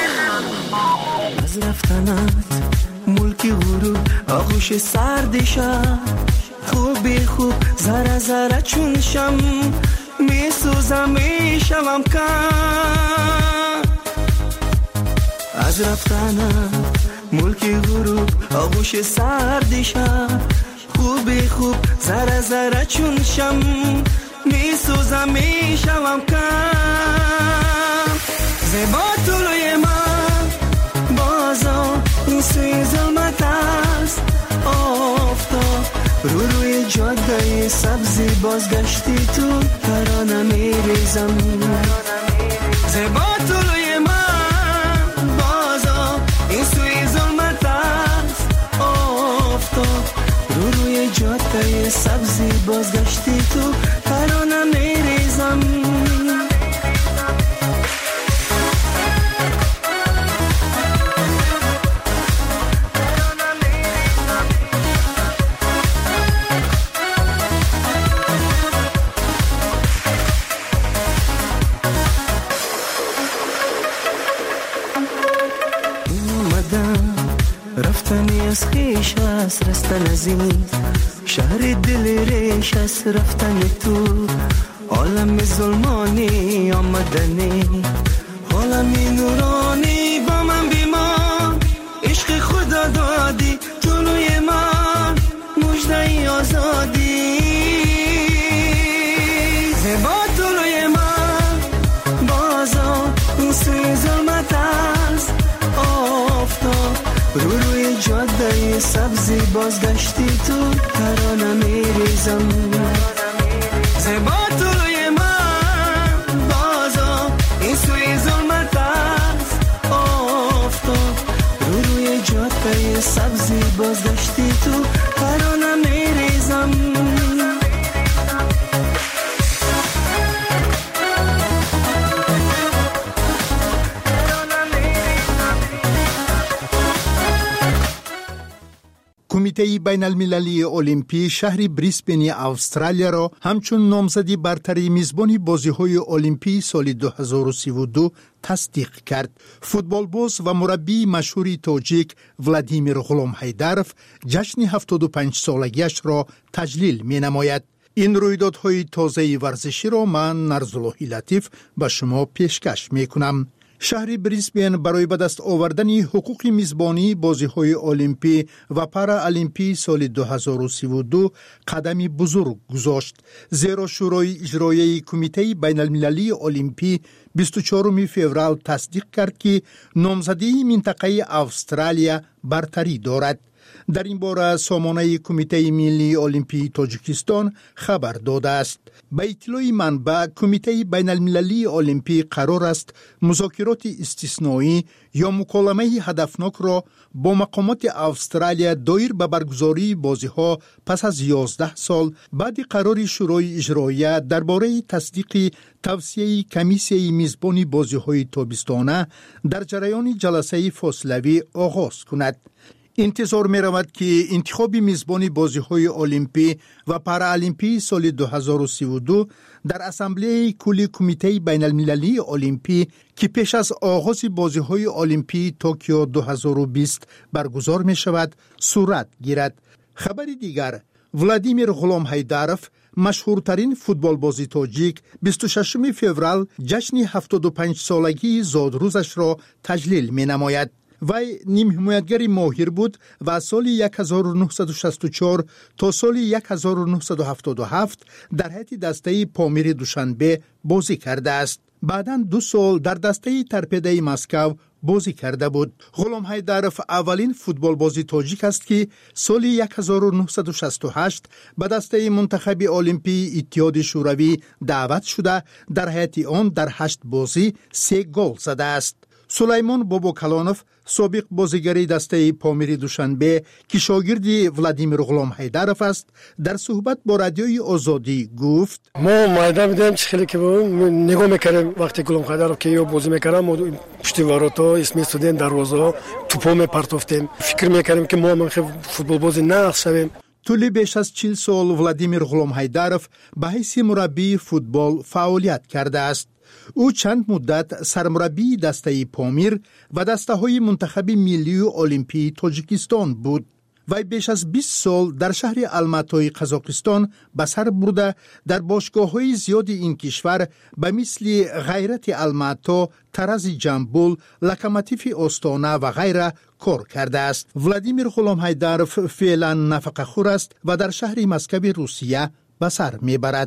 از رفتنت ملکی غرور آغوش سرد شب خوبی خوب زره زره چون شم میسوزم میشوم کم. از رفتنت ملکی غرور آغوش سرد شب خوبی خوب زره زره چون شم میسوزم میشوم کم. زیبا طلوی من بازا این سوی ظلمت است آفتاب رو روی جاده سبزی بازگشتی تو ترانه میریزم. زیبا طلوی من بازا این سوی ظلمت است آفتاب رو روی جاده سبزی بازگشتی تو ترانه میریزم. رفتنی از خیش است رستن از این شهر دل ریش است رفتن تو عالم ظلمانی آمدنی عالمی نورانی با من بیمان عشق خدا دادی جلوی من مژده آزادی. زیبا جلوی من بازا این سوی ظلمت است آفتاب رو روی جاده سبزی بازگشتی تو ترانه میریزم. زبا طلوی من بازا این سوی ظلمت است آفتاب رو روی جاده سبزی بازگشتی تو ترانه میریزم کمیته بین المللی المپی شهر بریسبن استرالیا را همچون نامزدی برتری میزبانی بازی‌های المپی سال دو هزار و سی و دو تصدیق کرد. فوتبال باز و مربی مشهور تاجیک ولادیمیر غلامحیدرов جشن هفتاد و پنج سالگیش را تجلیل می‌نماید. این رویدادهای تازه ورزشی را من نرزاللهی لطیف به شما پیشکش می‌کنم. شهر بریسبن برای به دست آوردن حقوق میزبانی بازی‌های المپی و پارا المپی سال دو هزار و سی و دو قدمی بزرگ گذاشت، زیرا شورای اجرایی کمیته بین المللی المپی بیست و چهارم فوریه تصدیق کرد که نامزدی منطقه استرالیا برتری دارد. در این باره سامانه کمیته ملی المپی تاجیکستان خبر داده است. به اطلاع منبع کمیته بین المللی المپی قرار است مذاکرات استثنایی یا مکالمه هدفناک را با مقامات استرالیا دایر به برگزاری بازی‌ها پس از یازده سال بعد قرار شورای اجرایی درباره تصدیق توصیه کمیسیه میزبانی بازی‌های تابستانه در جریان جلسه فاصلوی آغاز کند. انتظار می رود که انتخاب میزبانی بازی‌های المپی و پارالیمپی سال دو هزار و سی و دو در اسامبله کلی کمیته بین المللی المپی که پیش از آغاز بازی‌های المپی توکیو دو هزار و بیست برگزار می شود صورت گیرد. خبر دیگر، ولادیمیر غلامحیدرов مشهورترین فوتبال بازی تاجیک بیست و ششم فوریه جشن هفتاد و پنج سالگی زادروزش را تجلیل می نماید. وی نیم حمایتگر ماهر بود و از سال هزار و نهصد و شصت و چهار تا سال هزار و نهصد و هفتاد و هفت در هیئت دسته پامیر دوشنبه بازی کرده است. بعداً دو سال در دسته ترپیده مسکو بازی کرده بود. غلامحیدرов اولین فوتبال بازی تاجیک است که سال هزار و نهصد و شصت و هشت به دسته منتخب المپی اتحاد شوروی دعوت شده در هیئت آن در هشت بازی سه گل زده است. سلیمان بابوکلانوف سابق بازیگری دسته پامیر دوشنبه که شاگرد ولادیمیر غلامحیدرов است در صحبت با رادیوی آزادی گفت: ما مایدان میدیم چه خیلی که نگاه میکردیم وقتی غلامحیدرов که یا بازی میکردم ما پشتیباراتا اسم استودنت دروازه توپو میپرتافتیم، فکر میکردیم که ما خیلی فوتبال بازی نقش شویم. طول بیش از چهل سال ولادیمیر غلامحیدرov به حیث مربی فوتبال فعالیت کرده است. او چند مدت سرمربی دسته پامیر و دسته های منتخب ملی و المپی تاجیکستان بود. وی بیش از بیست سال در شهر الماتای قزاقستان به سر برده در باشگاه های زیاد این کشور به مثل غیرت الماتا، ترز جنبول، لکماتیف استانه و غیره کار کرده است. ولادیمیر غلامحیدرov فعلا نفقه خور است و در شهر مسکو روسیه به سر میبرد.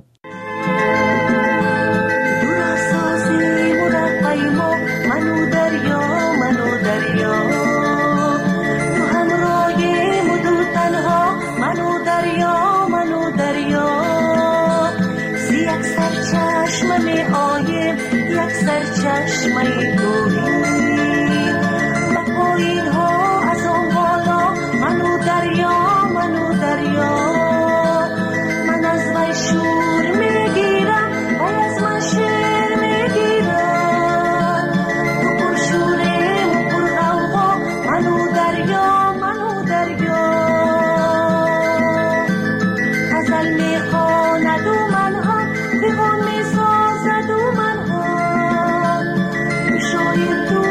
You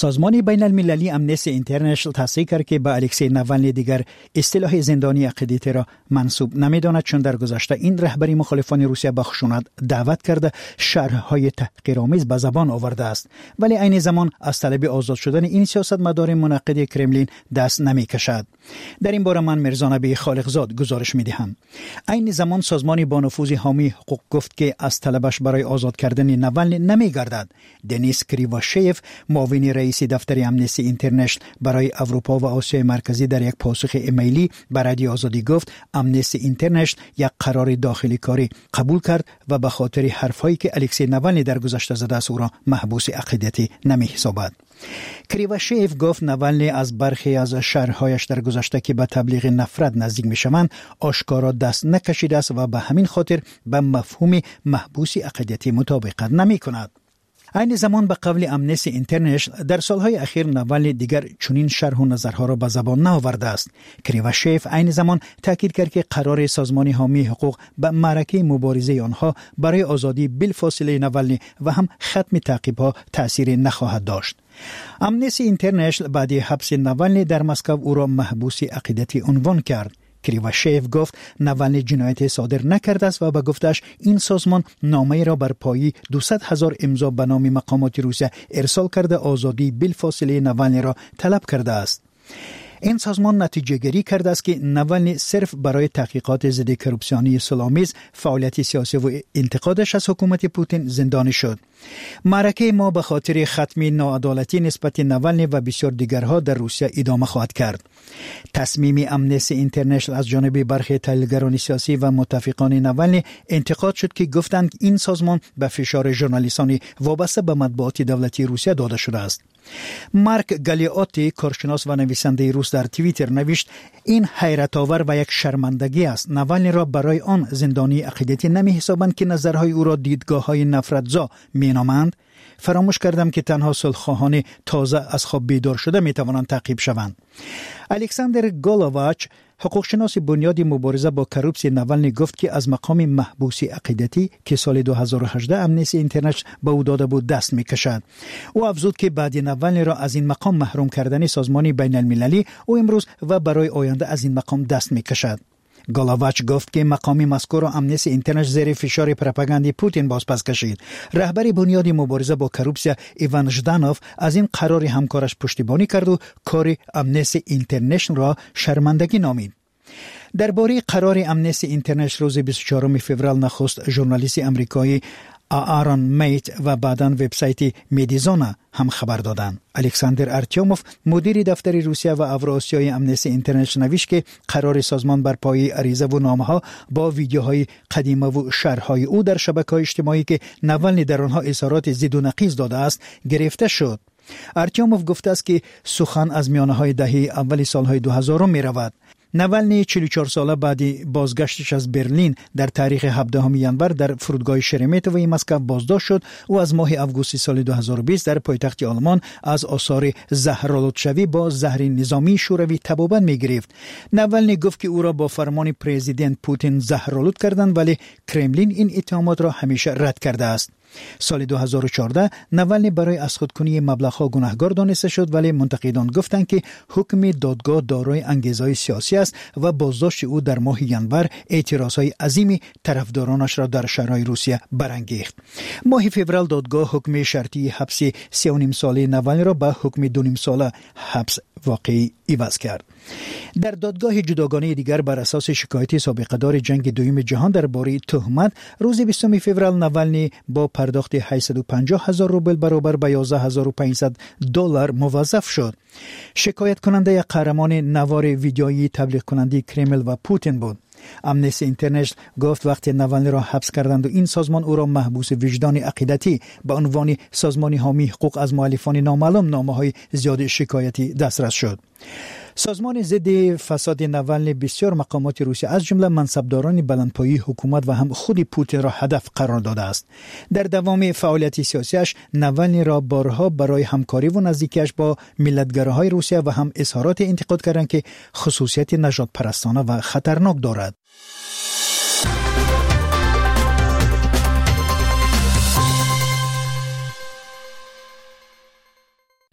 سازمان بین المللی امنستی اینترنشنال تصریح کرد که به الکسی ناوالنی دیگر اصطلاح زندانی عقیدتی را منسوب نمی‌داند، چون در گذشته این رهبری مخالفان روسیه به خشونت دعوت کرده شرح‌های تحقیرآمیز به زبان آورده است، ولی عین زمان از طلب آزاد شدن این سیاستمدار منعقد کرملین دست نمی‌کشد. در این باره من مرزا نبی خالقزاد گزارش می‌دهم. عین زمان سازمان با نفوذ حامی حقوق گفت که از طلبش برای آزاد کردن ناوالنی نمی‌گردد. دنیس کریواشیف، معاون رئیس دفتر امنستی اینترنشنال برای اروپا و آسیای مرکزی، در یک پاسخ ایمیلی به رادیو آزادی گفت امنستی اینترنشنال یک قرار داخلی کاری قبول کرد و به خاطر حرف‌هایی که الکسی ناوالنی در گذشته زده است او را محبوس عقیدتی نمی‌حسابد. کریواشیف گفت ناوالنی از برخی از شرح‌هایش در گذشته که به تبلیغ نفرت نزدیک می‌شوند آشکارا دست نکشیده است و به همین خاطر به مفهوم محبوس عقیدتی مطابقت نمی‌کند. این زمان به قول امنستی اینترنشنال در سالهای اخیر ناوالنی دیگر چنین شرح و نظرها را به زبان نآورده است. کریواشیف این زمان تاکید کرد که قرار سازمان حامی حقوق به معرکه مبارزه آنها برای آزادی بالفاصله ناوالنی و هم ختم تعقیب‌ها تأثیر نخواهد داشت. امنستی اینترنشنال بعد حبس ناوالنی در مسکو او را محبوس عقیدتی عنوان کرد. کریواشیف گفت ناوالنی جنایت صادر نکرده است و به گفتش این سازمان نامه را بر پایه دویست هزار امضا به نام مقامات روسیه ارسال کرده آزادی بالفاصله ناوالنی را طلب کرده است. این سازمان نتیجه گیری کرده است که ناوالنی صرف برای تحقیقات ضد کروپسیونی صلح‌آمیز فعالیت سیاسی و انتقادش از حکومت پوتین زندانی شد. معرکه ما به خاطر ختم ناعدالتی نسبت ناوالنی و بسیار دیگرها در روسیه ادامه خواهد کرد. تصمیم امنستی اینترنشنال از جانب برخی تحلیلگران سیاسی و متفقان ناوالنی انتقاد شد که گفتند این سازمان به فشار ژورنالیستان وابسته به مطبوعات دولتی روسیه داده شده است. مارک گالیاتی، کارشناس و نویسنده روس، در توییتر نوشت این حیرت آور و یک شرمندگی است. ناوالنی را برای آن زندانی عقیدتی نمی حسابند که نظرهای او را دیدگاه‌های نفرت‌زا می نامند. فراموش کردم که تنها صلح‌خواهان تازه از خواب بیدار شده می توانند تعقیب شوند. الکساندر گالاواچ، حقوقشناس بنیاد مبارزه با کروپسی ناوالنی، گفت که از مقام محبوس عقیدتی که سال دو هزار و هجده امنستی اینترنشنال به او داده بود دست می‌کشد. او افزود که بعد ناوالنی را از این مقام محروم کردن سازمان بین المللی او امروز و برای آینده از این مقام دست می‌کشد. گالاواچ گفت که مقام مذکور را امنستی اینترنشنال زیر فشار پروپاگاندی پوتین بازپس کشید. رهبر بنیاد مبارزه با کروپسیا ایوان ژدانوف از این قرار همکارش پشتیبانی کرد و کار امنستی اینترنشنال را شرمندگی نامید. درباره قرار امنستی اینترنشنال روز بیست و چهارم فوریه نخست ژورنالیست آمریکایی آرون میت و بعداً وبسایت میدیزونا هم خبر دادند. الکساندر ارتیوموف، مدیر دفتر روسیه و اوراسیای امنستی اینترنشنال، نوشت که قرار سازمان بر پایه عریضه و نامه‌ها با ویدیوهای قدیمی و شرح‌های او در شبکه‌های اجتماعی که ناوالنی در آنها اظهارات ضد و نقیض داده است گرفته شد. ارتیوموف گفته است که سخن از میانه‌های دهه اول سال‌های دو هزار می رود. ناوالنی چهل و چهار ساله بعد بازگشتش از برلین در تاریخ هفدهم ژانویه در فرودگاه شرمتوی مسکو بازداشت شد و از ماه آگوست سال دو هزار و بیست در پایتخت آلمان از آثار زهرآلودشوی با زهر نظامی شوروی تبابت می‌گرفت. ناوالنی گفت که او را با فرمان پرزیدنت پوتین زهرآلود کردند، ولی کرملین این اتهامات را همیشه رد کرده است. سال دو هزار و چهارده ناوالنی برای از خودکنی مبلغ‌ها گناهکار دانسته شد، ولی منتقدان گفتند که حکم دادگاه دارای انگیزه‌های سیاسی است و بازداشت او در ماه ژانویه اعتراضهای عظیمی طرفدارانش را در شهرهای روسیه برانگیخت. ماه فوریه دادگاه حکم شرطی حبس سه و نیم ساله ناوالنی را به حکم دو نیم ساله حبس واقعی عوض کرد. در دادگاه جداگانه دیگر بر اساس شکایت سابقه دار جنگ دوم جهان درباره تهمت روز بیستم فوریه ناوالنی با پرداخت هشتصد و پنجاه هزار روبل برابر به یازده هزار و پانصد دلار موظف شد. شکایت کننده قهرمان نوار ویدیویی تبلیغ کننده کرمل و پوتین بود. امنستی اینترنشنال گفت وقتی ناوالنی را حبس کردند و این سازمان او را محبوس وجدان عقیدتی به عنوان سازمان حامی حقوق از مؤلفان نامعلوم نامه‌های زیاد شکایتی دسترس شد. سازمان ضد فساد ناوالنی بسیار مقامات روسیه از جمله منصبداران بلندپایه حکومت و هم خود پوتین را هدف قرار داده است. در دوام فعالیت سیاسیش ناوالنی را بارها برای همکاری و نزدیکیش با ملتگراهای روسیه و هم اظهارات انتقاد کردند که خصوصیت نژاد پرستانه و خطرناک دارد.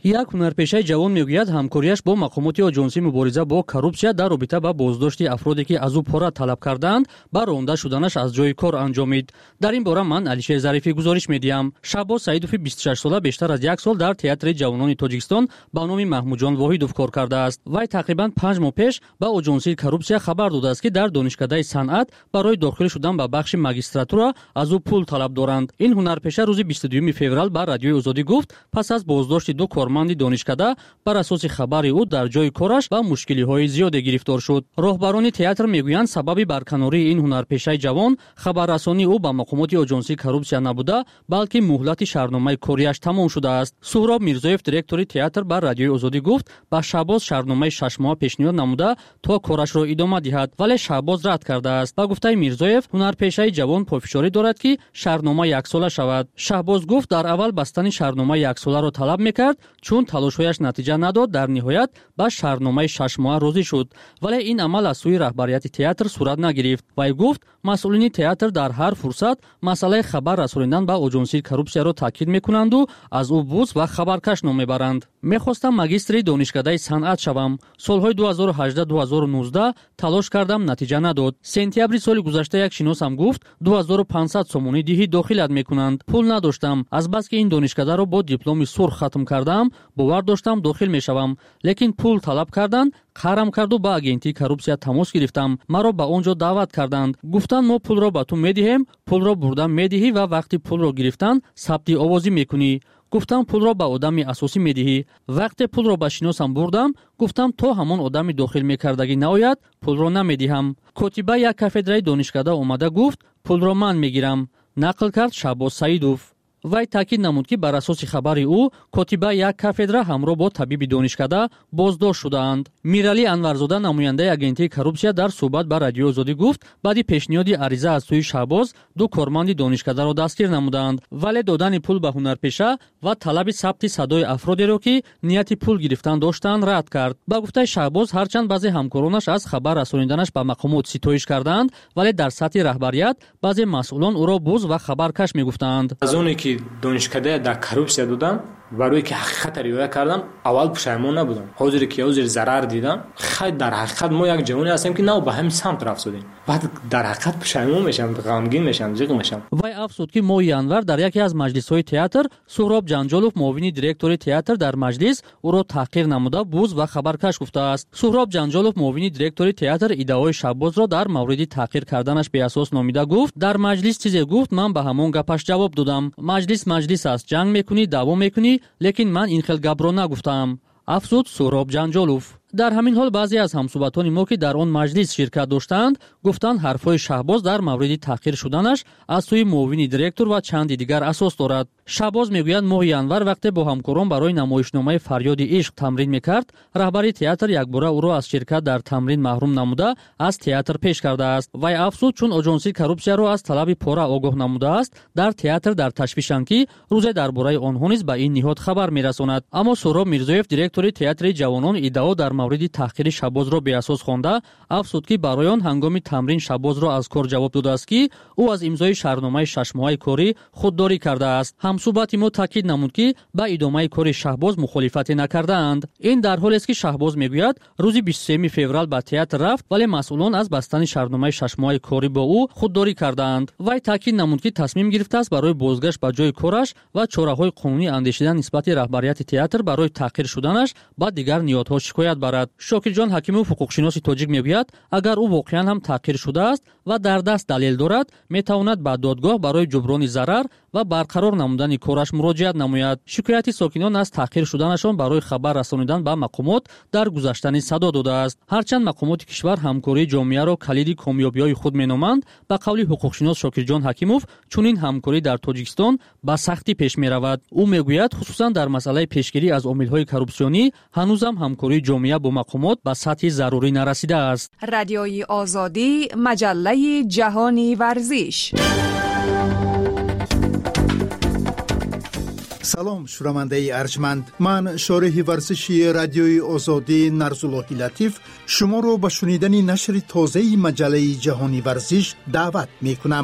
як ҳунарпешаи ҷавон мегӯяд ҳамкориаш бо мақомоти оҷонсии мубориза бо коррупсия дар робита ба боздошти афроде ки аз ӯ пора талаб карданд ба ронда шуданаш аз ҷои кор анҷомид. дар ин бора ман алишер зарифӣ гузориш медиҳам. Шаҳбоз Саидови бисту шаш сола бештар аз як сол дар театри ҷавонони Тоҷикистон ба номи Маҳмуҷон Воҳидов кор кардааст. вай тақрибан панҷ моҳ пеш ба оҷонсии коррупсия хабар додааст ки дар донишкадаи санъат барои дохил шудан ба бахши магистратура аз ӯ пул талаб доранд. ин ҳунарпеша рӯзи бисту дуюми феврал ба радиои Озодӣ гуфт пас аз боздошти ду корманди донишкада бар асоси хабари ӯ дар ҷои кораш ба мушкилиҳои зиёде гирифтор шуд. роҳбарони театр мегӯянд сабаби барканории ин ҳунарпешаи ҷавон хабаррасонии ӯ ба мақомоти оҷонсии коррупсия набуда, балки муҳлати шаҳрномаи корияш тамом шудааст. Суҳроб Мирзоев, директори театр, ба радиои Озодӣ гуфт ба Шаҳбоз шаҳрномаи шашмоҳа пешниҳод намуда то корашро идома диҳад, вале Шаҳбоз рад кардааст. ба гуфтаи Мирзоев, ҳунарпешаи ҷавон пойфишорӣ дорад ки шаҳрнома яксола шавад. Шаҳбоз гуфт дар аввал бастани шаҳрномаи яксоларо талаб мекард, чун талошҳояш натиҷа надод, дар ниҳоят ба шаҳрномаи шашмоҳа розӣ шуд, вале ин амал аз сӯи раҳбарияти театр сурат нагирифт. Вай гуфт масъулини театр дар ҳар фурсат масъалаи хабар расонидан ба оҷонсии коррупсияро таъкид мекунанду аз ӯ буз ва хабаркаш ном мебаранд. мехостам магистри донишкадаи санъат шавам. солҳои ду ҳазору ҳаждаҳ ду ҳазору нуздаҳ талош кардам, натиҷа надод. сентябри соли гузашта як шиносам гуфт ду ҳазору панҷсад сомонӣ диҳӣ дохилат мекунанд. пул надоштам. азбаски ин донишкадаро бо дипломи сурх хатм кардам, бовар доштам дохил мешавам, лекин пул талаб карданд, қарам карду ба агентии коррупсия тамос гирифтам. маро ба он ҷо даъват карданд. гуфтанд мо пулро ба ту медиҳем, пулро бурда медиҳӣ ва вақти пулро гирифтан сабти овозӣ мекунӣ. гуфтам пулро ба одами асосӣ медиҳӣ. вақте пулро ба шиносам бурдам, гуфтам то ҳамон одами дохил мекардагӣ наояд, пулро намедиҳам. котиба як кафедраи донишкада омада гуфт пулро ман мегирам. нақл кард Шаҳбоз Саидов. вай таъкид намуд ки бар асоси хабари ӯ котиба як кафедра ҳамроҳ бо табиби донишкада боздошт шудаанд. Миралӣ Анварзода, намояндаи агентии коррупсия, дар суҳбат ба радиои Озодӣ гуфт баъди пешниҳоди ариза аз сӯи Шаҳбоз ду корманди донишкадаро дастгир намуданд, вале додани пул ба ҳунарпеша ва талаби сабти садои афродеро ки нияти пул гирифтан доштанд рад кард. ба гуфтаи Шаҳбоз, ҳарчанд баъзе ҳамкоронаш аз хабар расониданаш ба мақомот ситоиш карданд, вале дар сатҳи раҳбарият баъзе масъулон ӯро буз ва хабаркаш мегуфтанд. донишкада дар коррупсия додам, барои ки ҳақиқатро риоя кардам, аввал пушаймон набудам. ҳозире ки ҳозир зарар дидам, хай дар ҳақиқат мо як ҷавоне ҳастем ки нав ба ҳамин самт рафтодем. баъд дар ҳақиқат пушаймон мешам, ғамгин мешам, зиқ мешам. вай афзуд ки моҳи январ дар яке аз маҷлисҳои театр Суҳроб Ҷанҷолов, муовини директори театр, дар маҷлис ӯро таҳқир намуда буз ва хабаркаш гуфтааст. Суҳроб Ҷанҷолов, муовини директори театр, иддаои Шаҳбозро дар мавриди таҳқир карданаш беасос номида гуфт. дар маҷлис чизе гуфт, ман ба ҳамон гапаш ҷавоб додам. маҷлис маҷлис аст, ҷанг мекунӣ, даъво мекунӣ, лекин ман ин хел гапро нагуфтаам. афзуд Суҳроб Ҷанҷолов. дар ҳамин ҳол баъзе аз ҳамсуҳбатони мо ки дар он маҷлис ширкат доштанд, гуфтанд ҳарфҳои Шаҳбоз дар мавриди таҳқир шуданаш аз сӯи муовини директор ва чанди дигар асос дорад. Шаҳбоз мегӯяд моҳи январ вақте бо ҳамкорон барои намоишномаи Фарёди ишқ тамрин мекард, раҳбари театр якбора ӯро аз ширкат дар тамрин маҳрум намуда аз театр пеш кардааст. вай афзуд, чун оҷонсии коррупсияро аз талаби пора огоҳ намудааст, дар театр дар ташвишанд ки рӯзе дар бораи онҳо низ ба ин ниҳод хабар мерасонад. аммо Суҳроб Мирзоев, директори театри ҷавонон, иддао дар мавриди таҳқири Шаҳбозро беасос хонда, афзуд ки барои он ҳангоми тамрин Шаҳбозро аз кор ҷавоб додааст ки ӯ аз имзои шаҳрномаи шашмоҳаи корӣ худдорӣ кардааст. ҳамсуҳбати мо таъкид намуд ки ба идомаи кори Шаҳбоз мухолифате накардаанд. ин дар ҳолест ки Шаҳбоз мегӯяд рӯзи бисту сеюми феврал ба театр рафт, вале масъулон аз бастани шаҳрномаи шашмоҳаи корӣ бо ӯ худдорӣ кардаанд. вай таъкид намуд ки тасмим гирифтааст барои бозгашт ба ҷои кораш ва чораҳои қонунӣ андешидан нисбати раҳбарияти театр барои таъқир шуданаш ба дигар ниҳодҳо шикоят барад. Шокирҷон Ҳакимов, ҳуқуқшиноси тоҷик, мегӯяд агар ӯ воқеан ҳам таъқир шудааст ва дар даст далел дорад, метавонад ба додгоҳ барои ҷуброни зарар ва барқарор намудани кораш муроҷиат намояд. шикояти сокинон аз таъқир шуданашон барои хабар расонидан ба мақомот дар гузаштани садо додааст. ҳарчанд мақомоти кишвар ҳамкории ҷомеаро калиди комёбиҳои худ меноманд, ба қавли ҳуқуқшинос Шокирҷон Ҳакимов, чунин ҳамкорӣ дар Тоҷикистон ба сахтӣ пеш меравад. ӯ мегӯяд хусусан дар масъалаи пешгирӣ аз омилҳои коррупсионӣ ҳанӯзам ҳамкории ҷомеа бо мақомот ба сатҳи зарурӣ нарасидааст. радиои Озодӣ, маҷаллаи ҷаҳони варзиш. салом шунавандаи арҷманд, ман шориҳи варзиши радиои Озодӣ Нарзуллоҳи Латиф шуморо ба шунидани нашри тозаи маҷаллаи ҷаҳони варзиш даъват мекунам.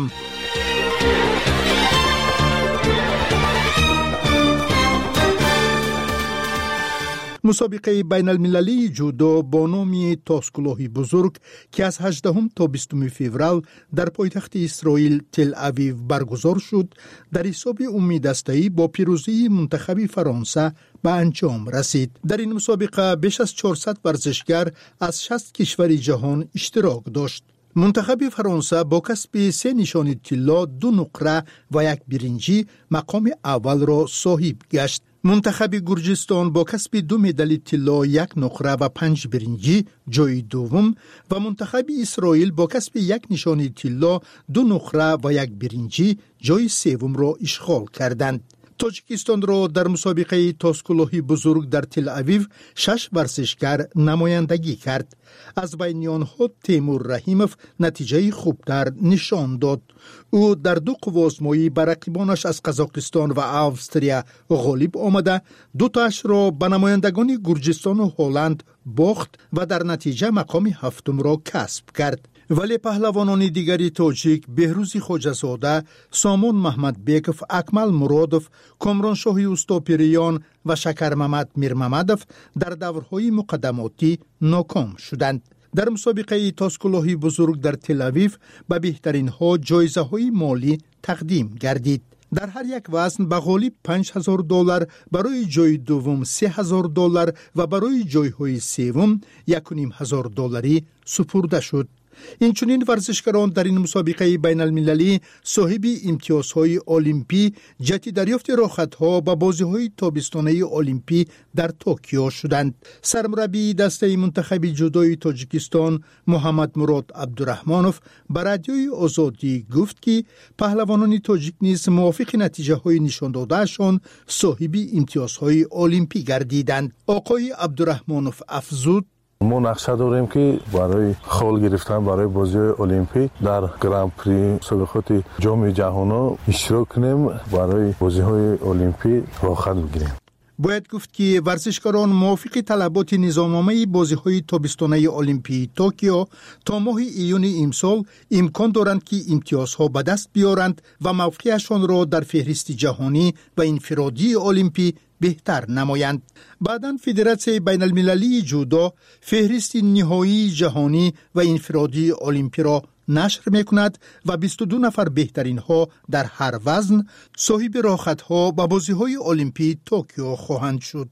مسابقه بین المللی جودو با نام تاسکلوهی بزرگ که از هجدهم تا بیستم فوریه در پایتخت اسرائیل تل اویو برگزار شد، در حساب امیدسته‌ای با پیروزی منتخب فرانسه به انجام رسید. در این مسابقه بیش از چهارصد ورزشگر از شصت کشور جهان اشتراک داشت. منتخب فرانسه با کسب سه نشان طلا، دو نقره و یک برنجی مقام اول را صاحب گشت. منتخب گرجستان با کسب دو مدال طلا، یک نقره و پنج برنجی جای دوم و منتخب اسرائیل با کسب یک نشان طلا، دو نقره و یک برنجی جای سوم را اشغال کردند. تاجیکستان را در مسابقه تاسکلوهی بزرگ در تل اویو شش ورزشگر نمایندگی کرد. از بین آنها تیمور رحیموف نتیجه خوبتر نشان داد. او در دو قوازمایی بر رقیبانش از قزاقستان و استرالیا غالب آمده، دو تاش را به نمایندگان گرجستان و هلند باخت و در نتیجه مقام هفتم را کسب کرد. ولی پهلوانان دیگری تاجیک بهروز خواجه‌زاده، سامان محمد بیکوف، اکمل مرادوف، کامران شاهی اوستاپیریان و شکر محمد میرمحمدوف در دورهای مقدماتی ناکام شدند. در مسابقه تاسکلوهی بزرگ در تل اویو به بهترین ها جایزه های مالی تقدیم گردید. در هر یک وزن به غالب پنج هزار دلار، برای جای دوم سه هزار دلار و برای جای های سوم یک و نیم هزار دلاری سپرده شد. اینچنین ورزشکاران در این مسابقه بین المللی صاحب امتیازهای المپی جهت دریافت راحت‌ها به بازی‌های تابستانه المپی در توکیو شدند. سرمربی دسته منتخب جودوی تاجیکستان محمد مراد عبدالرحمانوف به رادیوی آزادی گفت که پهلوانان تاجیک نیز موافق نتیجه‌های نشان داده‌شان صاحب امتیازهای المپی گردیدند. آقای عبدالرحمانوف افزود: ما نقشه داریم که برای خال گرفتن برای بازی المپیک در گرند پری مسابقات جام جهانی اشتراک کنیم، برای بازی های المپیک راحت بگیریم. باید گفت که ورزشکاران موافق طلبات نظامنامه بازی های تابستانه المپی توکیو تا ماه ایون امسال امکان دارند که امتیازها به دست بیارند و موقعشان را در فهرست جهانی و انفرادی المپی بهتر نمایند. بعداً فدراسیون بین المللی جودو فهرست نهایی جهانی و انفرادی المپی را نشر میکند و بیست و دو نفر بهترین ها در هر وزن صاحب راحت ها به بازی های المپی توکیو خواهند شد.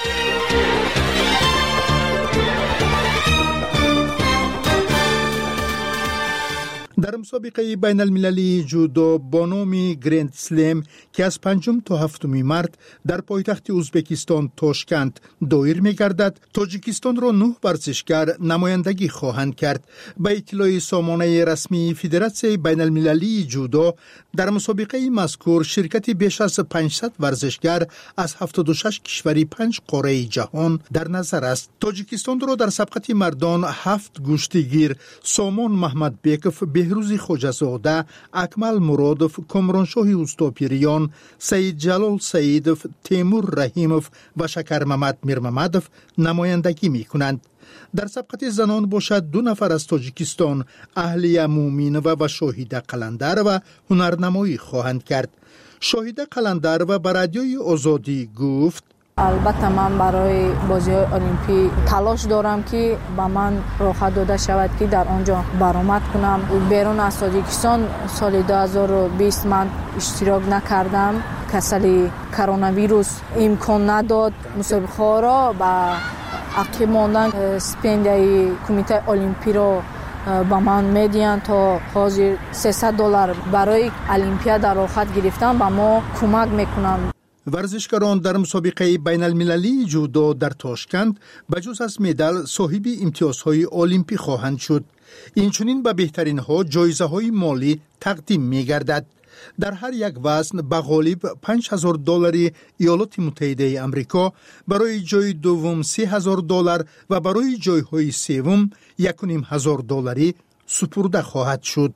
در مسابقه بین المللی جودو با نام گرند سلم که از پنجم تا هفتم مارس در پایتخت ازبکستان تاشکند دایر می‌گردد، تاجیکستان را نه ورزشگر نمایندگی خواهند کرد. به اطلاع سامانه رسمی فدراسیون بین المللی جودو در مسابقه مذکور شرکت بیش از پانصد ورزشگر از هفتاد و شش کشور پنج قاره جهان در نظر است. تاجیکستان را در سبقت مردان هفت گشتیگیر سامان محمد بیکوف، بهروز خواجه‌زاده، اکمل مرادوف، کامران شاهی اوستاپیریان، سید جلال سیدوف، تیمور رحیموف و شکر محمد میرمحمدوف نمایندگی می کنند. در سبقت زنان باشد دو نفر از تاجیکستان، اهلیه مومینوه و شاهیده قلندر و هنرنمایی خواهند کرد. شاهیده قلندر و به رادیوی آزادی گفت: البته من برای بازی المپی تلاش دارم که با من راحت داده شود که در آنجا برآمد کنم. بیرون از تاجیکستان سال دو هزار و بیست من اشتراک نکردم، کسل کرونا ویروس امکان نداد مسابقه را با عقب ماندن. استیپندیای کمیته المپی را با من میدین تا حاضر سیصد دلار برای المپیاد راحت گرفتن با ما کمک میکنن. ورزشکاران در مسابقه بین المللی جودو در تاشکند بجز از مدال صاحب امتیازهای المپی خواهند شد. اینچنین به بهترین ها جایزه های مالی تقدیم می گردد. در هر یک وزن به غالب پنج هزار دلاری ایالات متحده آمریکا، برای جای دوم سه هزار دلار و برای جای های سوم یک و نیم هزار دلاری سپرده خواهد شد.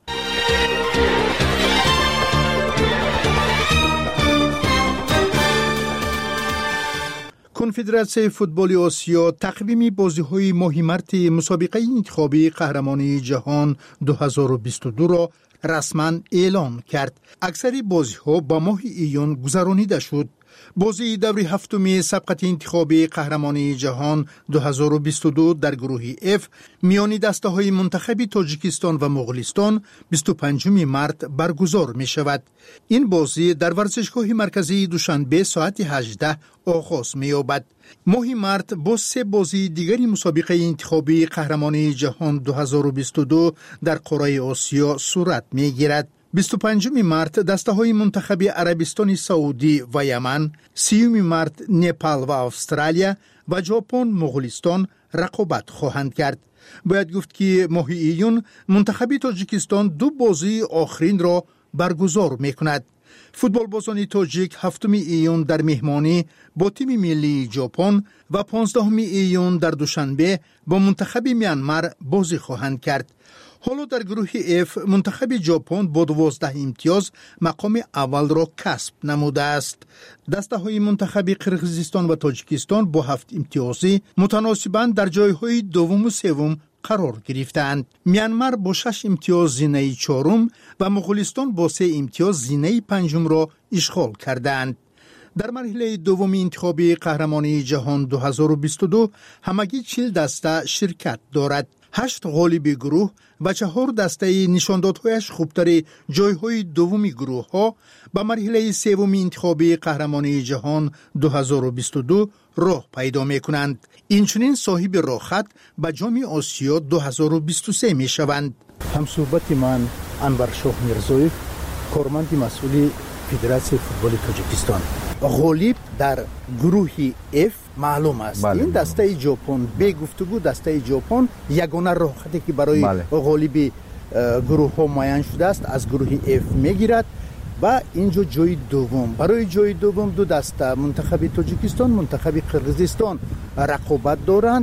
کنفدراسیون فوتبال آسیا تقویم بازی‌های ماه مارس مسابقه انتخابی قهرمانی جهان دو هزار و بیست و دو را رسما اعلام کرد. اکثر بازی‌ها با ماه ایون گذرانیده شد. بازی دوری هفتمی سبقت انتخابی قهرمانی جهان دو هزار و بیست و دو در گروه F میان دسته‌های منتخب تاجیکستان و مغولیستان بیست و پنجم مارس برگزار می شود. این بازی در ورزشگاه مرکزی دوشنبه ساعت هجده آغاز می یابد. ماه مارس با سه بازی دیگری مسابقه انتخابی قهرمانی جهان دو هزار و بیست و دو در قاره آسیا صورت می گیرد. بیست و پنجم مارس دسته‌های منتخب عربستان سعودی و یمن، سیوم مارس نپال و استرالیا و ژاپن مغولیستان رقابت خواهند کرد. باید گفت که ماه ایون منتخب تاجیکستان دو بازی آخرین را برگزار می‌کند. فوتبال بازان تاجیک هفتم ایون در مهمانی با تیم ملی ژاپن و پانزدهم ایون در دوشنبه با منتخب میانمار بازی خواهند کرد. حالا در گروه F منتخب ژاپن با دوازده امتیاز مقام اول را کسب نموده است. دسته‌های منتخب قرقیزستان و تاجیکستان با هفت امتیازی متناسباً در جایهای دوم و سوم قرار گرفتند. میانمار با شش امتیاز زینه چهارم و مغولیستان با سه امتیاز زینه پنجم را اشغال کردند. در مرحله دوم انتخابی قهرمانی جهان دو هزار و بیست و دو همگی چهل دسته شرکت دارد. هشت غالب گروه و چهار دسته نشاندادهایش خوبتر جایهای دومی گروه ها به مرحله سوم انتخابی قهرمانی جهان دو هزار و بیست و دو راه پیدا می کنند. اینچنین صاحب راهخط به جام آسیا دو هزار و بیست و سه می شوند. همصحبت من انور شاه میرزویف، کارمند مسئول فدراسیون فوتبال تاجیکستان. غالب در گروه F معلوم است. بله. این دسته ژاپن به گفتگو دسته ژاپن یگانه راهخطی که برای بله. غالب گروه ها معین شده است از گروه F میگیرد و اینجا جای دوم. برای جای دوم دو دسته منتخب تاجیکستان منتخب قرقیزستان رقابت دارند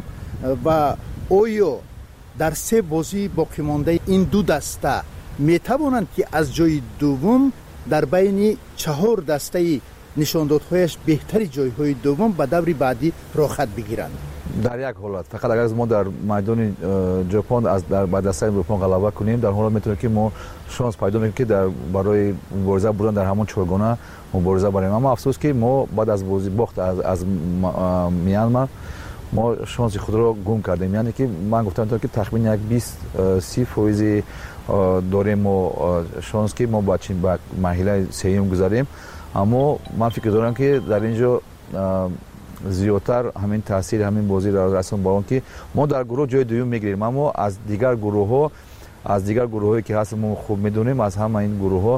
و آیا در سه بازی باقی مانده این دو دسته می توانند که از جای دوم در بین چهار دسته نشاندادهایش بهتری جایهای دوم به دور بعدی راحت بگیرند؟ در یک حالت فقط اگر از ما در میدان ژاپن از در بعد دسته ژاپن غلبه کنیم در حالت میتونه که ما شانس پیدا میکنیم که در برای مبارزه بودن در همون چهارگانه مبارزه بریم. اما افسوس که ما بعد از بازی باخت از از میانمار ما شانس خود را گم کردیم. یعنی که من گفتم تا که تقریبا یک بیست سی فیصد داریم و شانس که ما با چین با مرحله سوم گذاریم. اما من فکر دارم که در اینجا زیادتر همین تاثیر همین بازی را رسون با اون که ما در گروه جای دوم میگیریم. اما از دیگر گروه ها از دیگر گروه هایی که هست ما خوب میدونیم از همه این گروه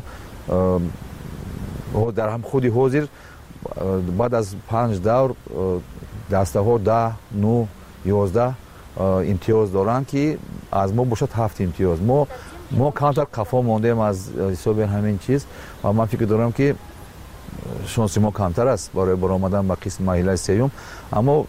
ها در هم خودی حاضر بعد از پنج دور دسته ها ده نه یازده امتیاز دارن که از ما باشد هفت امتیاز. ما ما کمتر قفا ماندیم از حساب همین چیز و من فکر دارم که شانس ما کمتر است برای برآمدن به قسم مرحله سوم. اما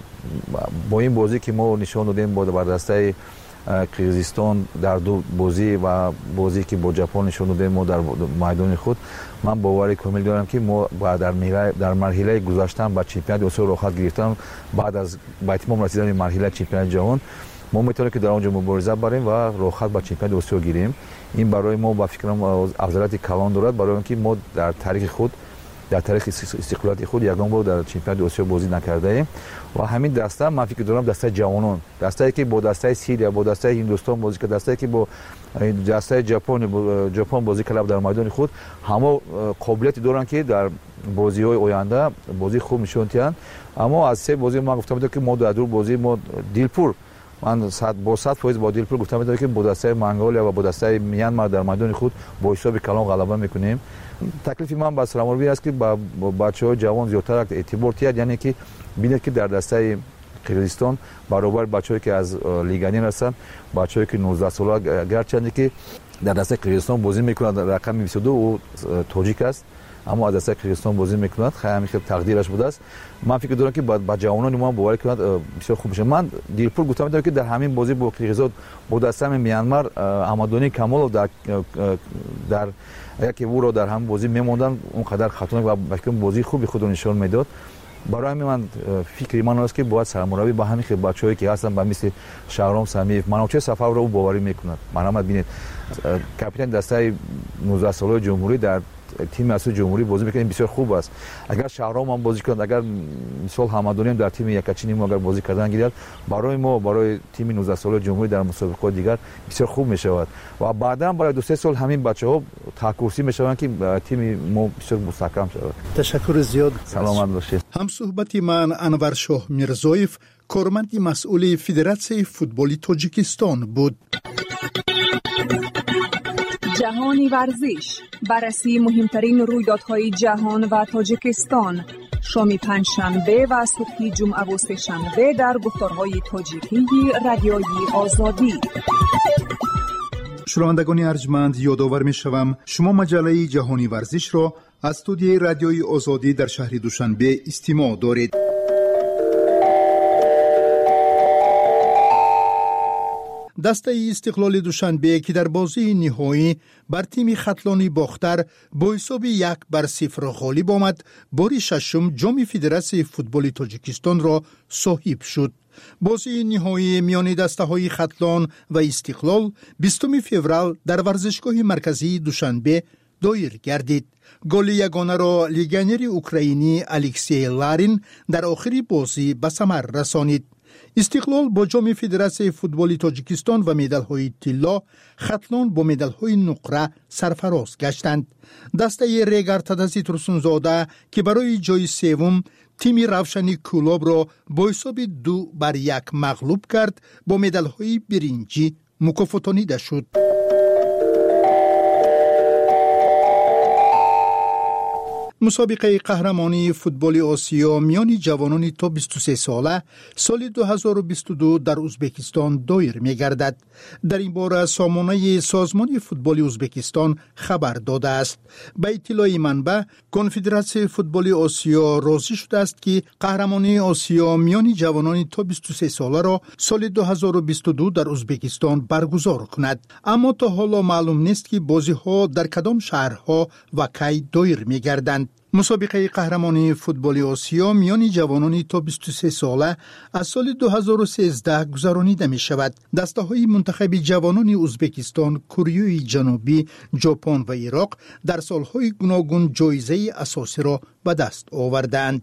با این بازی که ما نشان دادیم با بر دسته قرقیزستان در دو بازی و بازی که با ژاپن نشان دادیم ما در میدان خود من باور کامل دارم که ما در مرحله در مرحله گذشتن با چمپیونات آسیا راحت گرفتن بعد از با اتمام رسیدن مرحله چمپیونات جهان ما میتونیم که در اونجا مبارزه بریم و راحت با چمپیونات آسیا گیریم. این برای ما با فکرم افضلیت کلان دارد برای اینکه ما در تاریخ خود در تاریخ استقلالیت خود یگان بار در چمپیونات آسیا بازی نکرده ایم و همین دسته من فکر دارم دسته جوانان دسته که با دسته سیریا با دسته هندوستان بازی کرد دسته که با دسته ژاپن ژاپن بازی کرد در میدان خود همه قابلیت دارن که در بازی‌های آینده بازی خوب نشون دهند. اما از سه بازی ما گفتم که ما در دو بازی ما دیلپور من صد با صد فایز با دیلپور گفتم که با دسته منگولیا و با دسته میانمار در میدان خود با حساب کلان غلبه میکنیم. تکلیف من با سرمربی است که با بچه‌های جوان زیادتر اعتبار تیاد، یعنی که ببینید که در دسته قرقیزستان برابر بچه‌ای که از لیگانی هستند بچه‌ای که نوزده ساله گرچه که در دسته قرقیزستان بازی میکنند رقم بیست و دو او تاجیک است اما از دسته قرقیزستان بازی میکنند خیلی خیلی تقدیرش بوده است. من فکر دارم که با جوانان ما باور کنند بسیار خوب میشه. من دیلپور گفتم میدونم که در همین بازی با قرقیزستان با دسته میانمار آمدانی کمال در در یکی او رو در هم بازی میموندن اونقدر خطرناک و فکر بازی خوبی خود رو نشون میداد. برای همین من فکری من است که باید سرمربی با همین که بچه‌ای که هستن با مثل شهرام سمیف منوچه سفر رو باوری میکنند. مرحمت ببینید کاپیتان دسته نوزده ساله جمهوری در تیم اصلی جمهوری بازی میکنیم بسیار خوب است. اگر شهرام هم بازی کنند، اگر مثال حمدانی هم در تیم یکاچینی ما اگر بازی کردن گیرد، برای ما برای تیم نوزده ساله جمهوری در مسابقات دیگر بسیار خوب میشود و بعدا برای دو سه سال همین بچه‌ها تاکورسی میشوند که تیم ما بسیار مستحکم شود. تشکر زیاد. سلامت باشید. هم صحبت من انور شاه میرزویف، کارمند مسئول فدراسیون فوتبال تاجیکستان بود. جهانی ورزش، بررسی مهمترین رویدادهای جهان و تاجیکستان، شام پنجشنبه و صبح جمعه و سه‌شنبه در گفتارهای تاجیکی رادیوی آزادی. شنوندگان ارجمند، یادآور می‌شوم شما مجله جهانی ورزش را از استودیوی رادیوی آزادی در شهر دوشنبه استماع دارید. دسته استقلال دوشنبه که در بازی نهایی بر تیم خطلانی باختر با حساب یک بر صفر غالب آمد، بار ششم جام فدراسیون فوتبال تاجیکستان را صاحب شد. بازی نهایی میان دسته های خطلان و استقلال بیستم فوریه در ورزشگاه مرکزی دوشنبه دایر گردید. گل یگانه را لیگنر اوکراینی الکسی لارین در آخری بازی به ثمر رسانید. استقلال با جام فدراسیون فوتبال تاجیکستان و مدال‌های طلا، خطلان با مدال‌های نقره سرفراز گشتند. دسته ریگر تدزی ترسونزاده که برای جای سوم تیم روشنی کولاب را با حساب دو بر یک مغلوب کرد، با مدال‌های برنجی مکافاتانیده شد. مسابقه قهرمانی فوتبال آسیا میان جوانان تا بیست و سه ساله سال دو هزار و بیست و دو در ازبکستان دایر می‌گردد. در این باره سامانه سازمان فوتبال ازبکستان خبر داده است. به اطلاع منبع، کنفدراسیون فوتبال آسیا راضی شده است که قهرمانی آسیا میان جوانان تا بیست و سه ساله را سال دو هزار و بیست و دو در ازبکستان برگزار کند. اما تا حالا معلوم نیست که بازی‌ها در کدام شهرها و کی دایر می‌گردند. مسابقه قهرمانی فوتبال آسیا میان جوانان تا بیست و سه ساله از سال دو هزار و سیزده گذرانیده می شود. دسته های منتخب جوانان ازبکستان، کره جنوبی، ژاپن و عراق در سالهای گوناگون جایزه اساسی را به دست آوردند.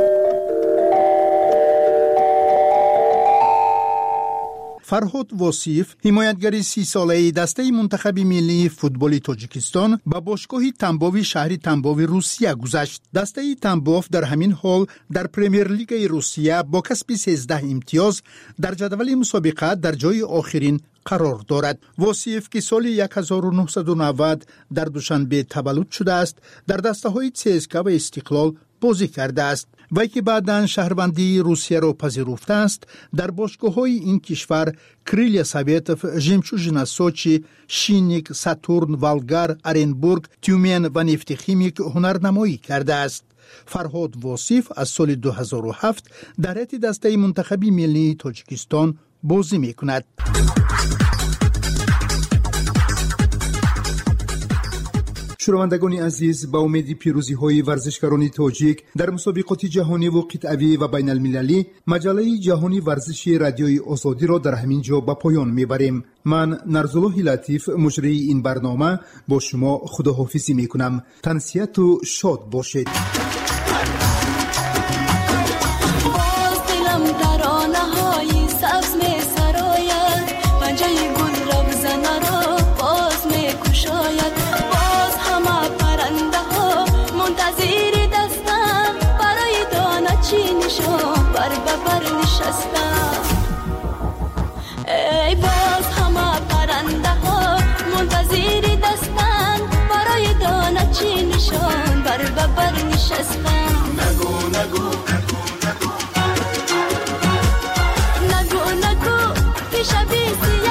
فرهاد واصیف، حمایتگر سی ساله دسته منتخب ملی فوتبال تاجیکستان، به باشگاه تنباوی شهر تنباوی روسیه گذشت. دسته تنباف در همین حال در پرمیر لیگ روسیه با کسب سیزده امتیاز در جدول مسابقه در جای آخرین قرار دارد. واصیف که سال هزار و نهصد و نود در دوشنبه تولد شده است، در دسته های سیسکا و استقلال بازی کرده است. وی که بعداً شهروندی روسیه را پذیرفته است، در باشگاه‌های این کشور کریلیا سویتوف، ژمچوژنا سوچی، شینیک، ساتورن، والگار، ارنبورگ، تیومن و نفت خیمیک هنرنمایی کرده است. فرهاد واصیف از سال دو هزار و هفت در هیئت دسته منتخبی ملی تاجیکستان بازی می‌کند. شنوندگان عزیز، با امید پیروزی های ورزشکاران تاجیک در مسابقات جهانی و قطعی و بین المللی، مجله جهانی ورزشی رادیوی آزادی را در همین جا به پایان میبریم. من نرزالله لطیف، مجری این برنامه، با شما خداحافظی میکنم. تنسیت و شاد باشید. ای باز همه پرنده ها منتظر دستن، برای دانه چی نشان بر ببر نشستن. نگو نگو نگو نگو نگو نگو پیش بیسی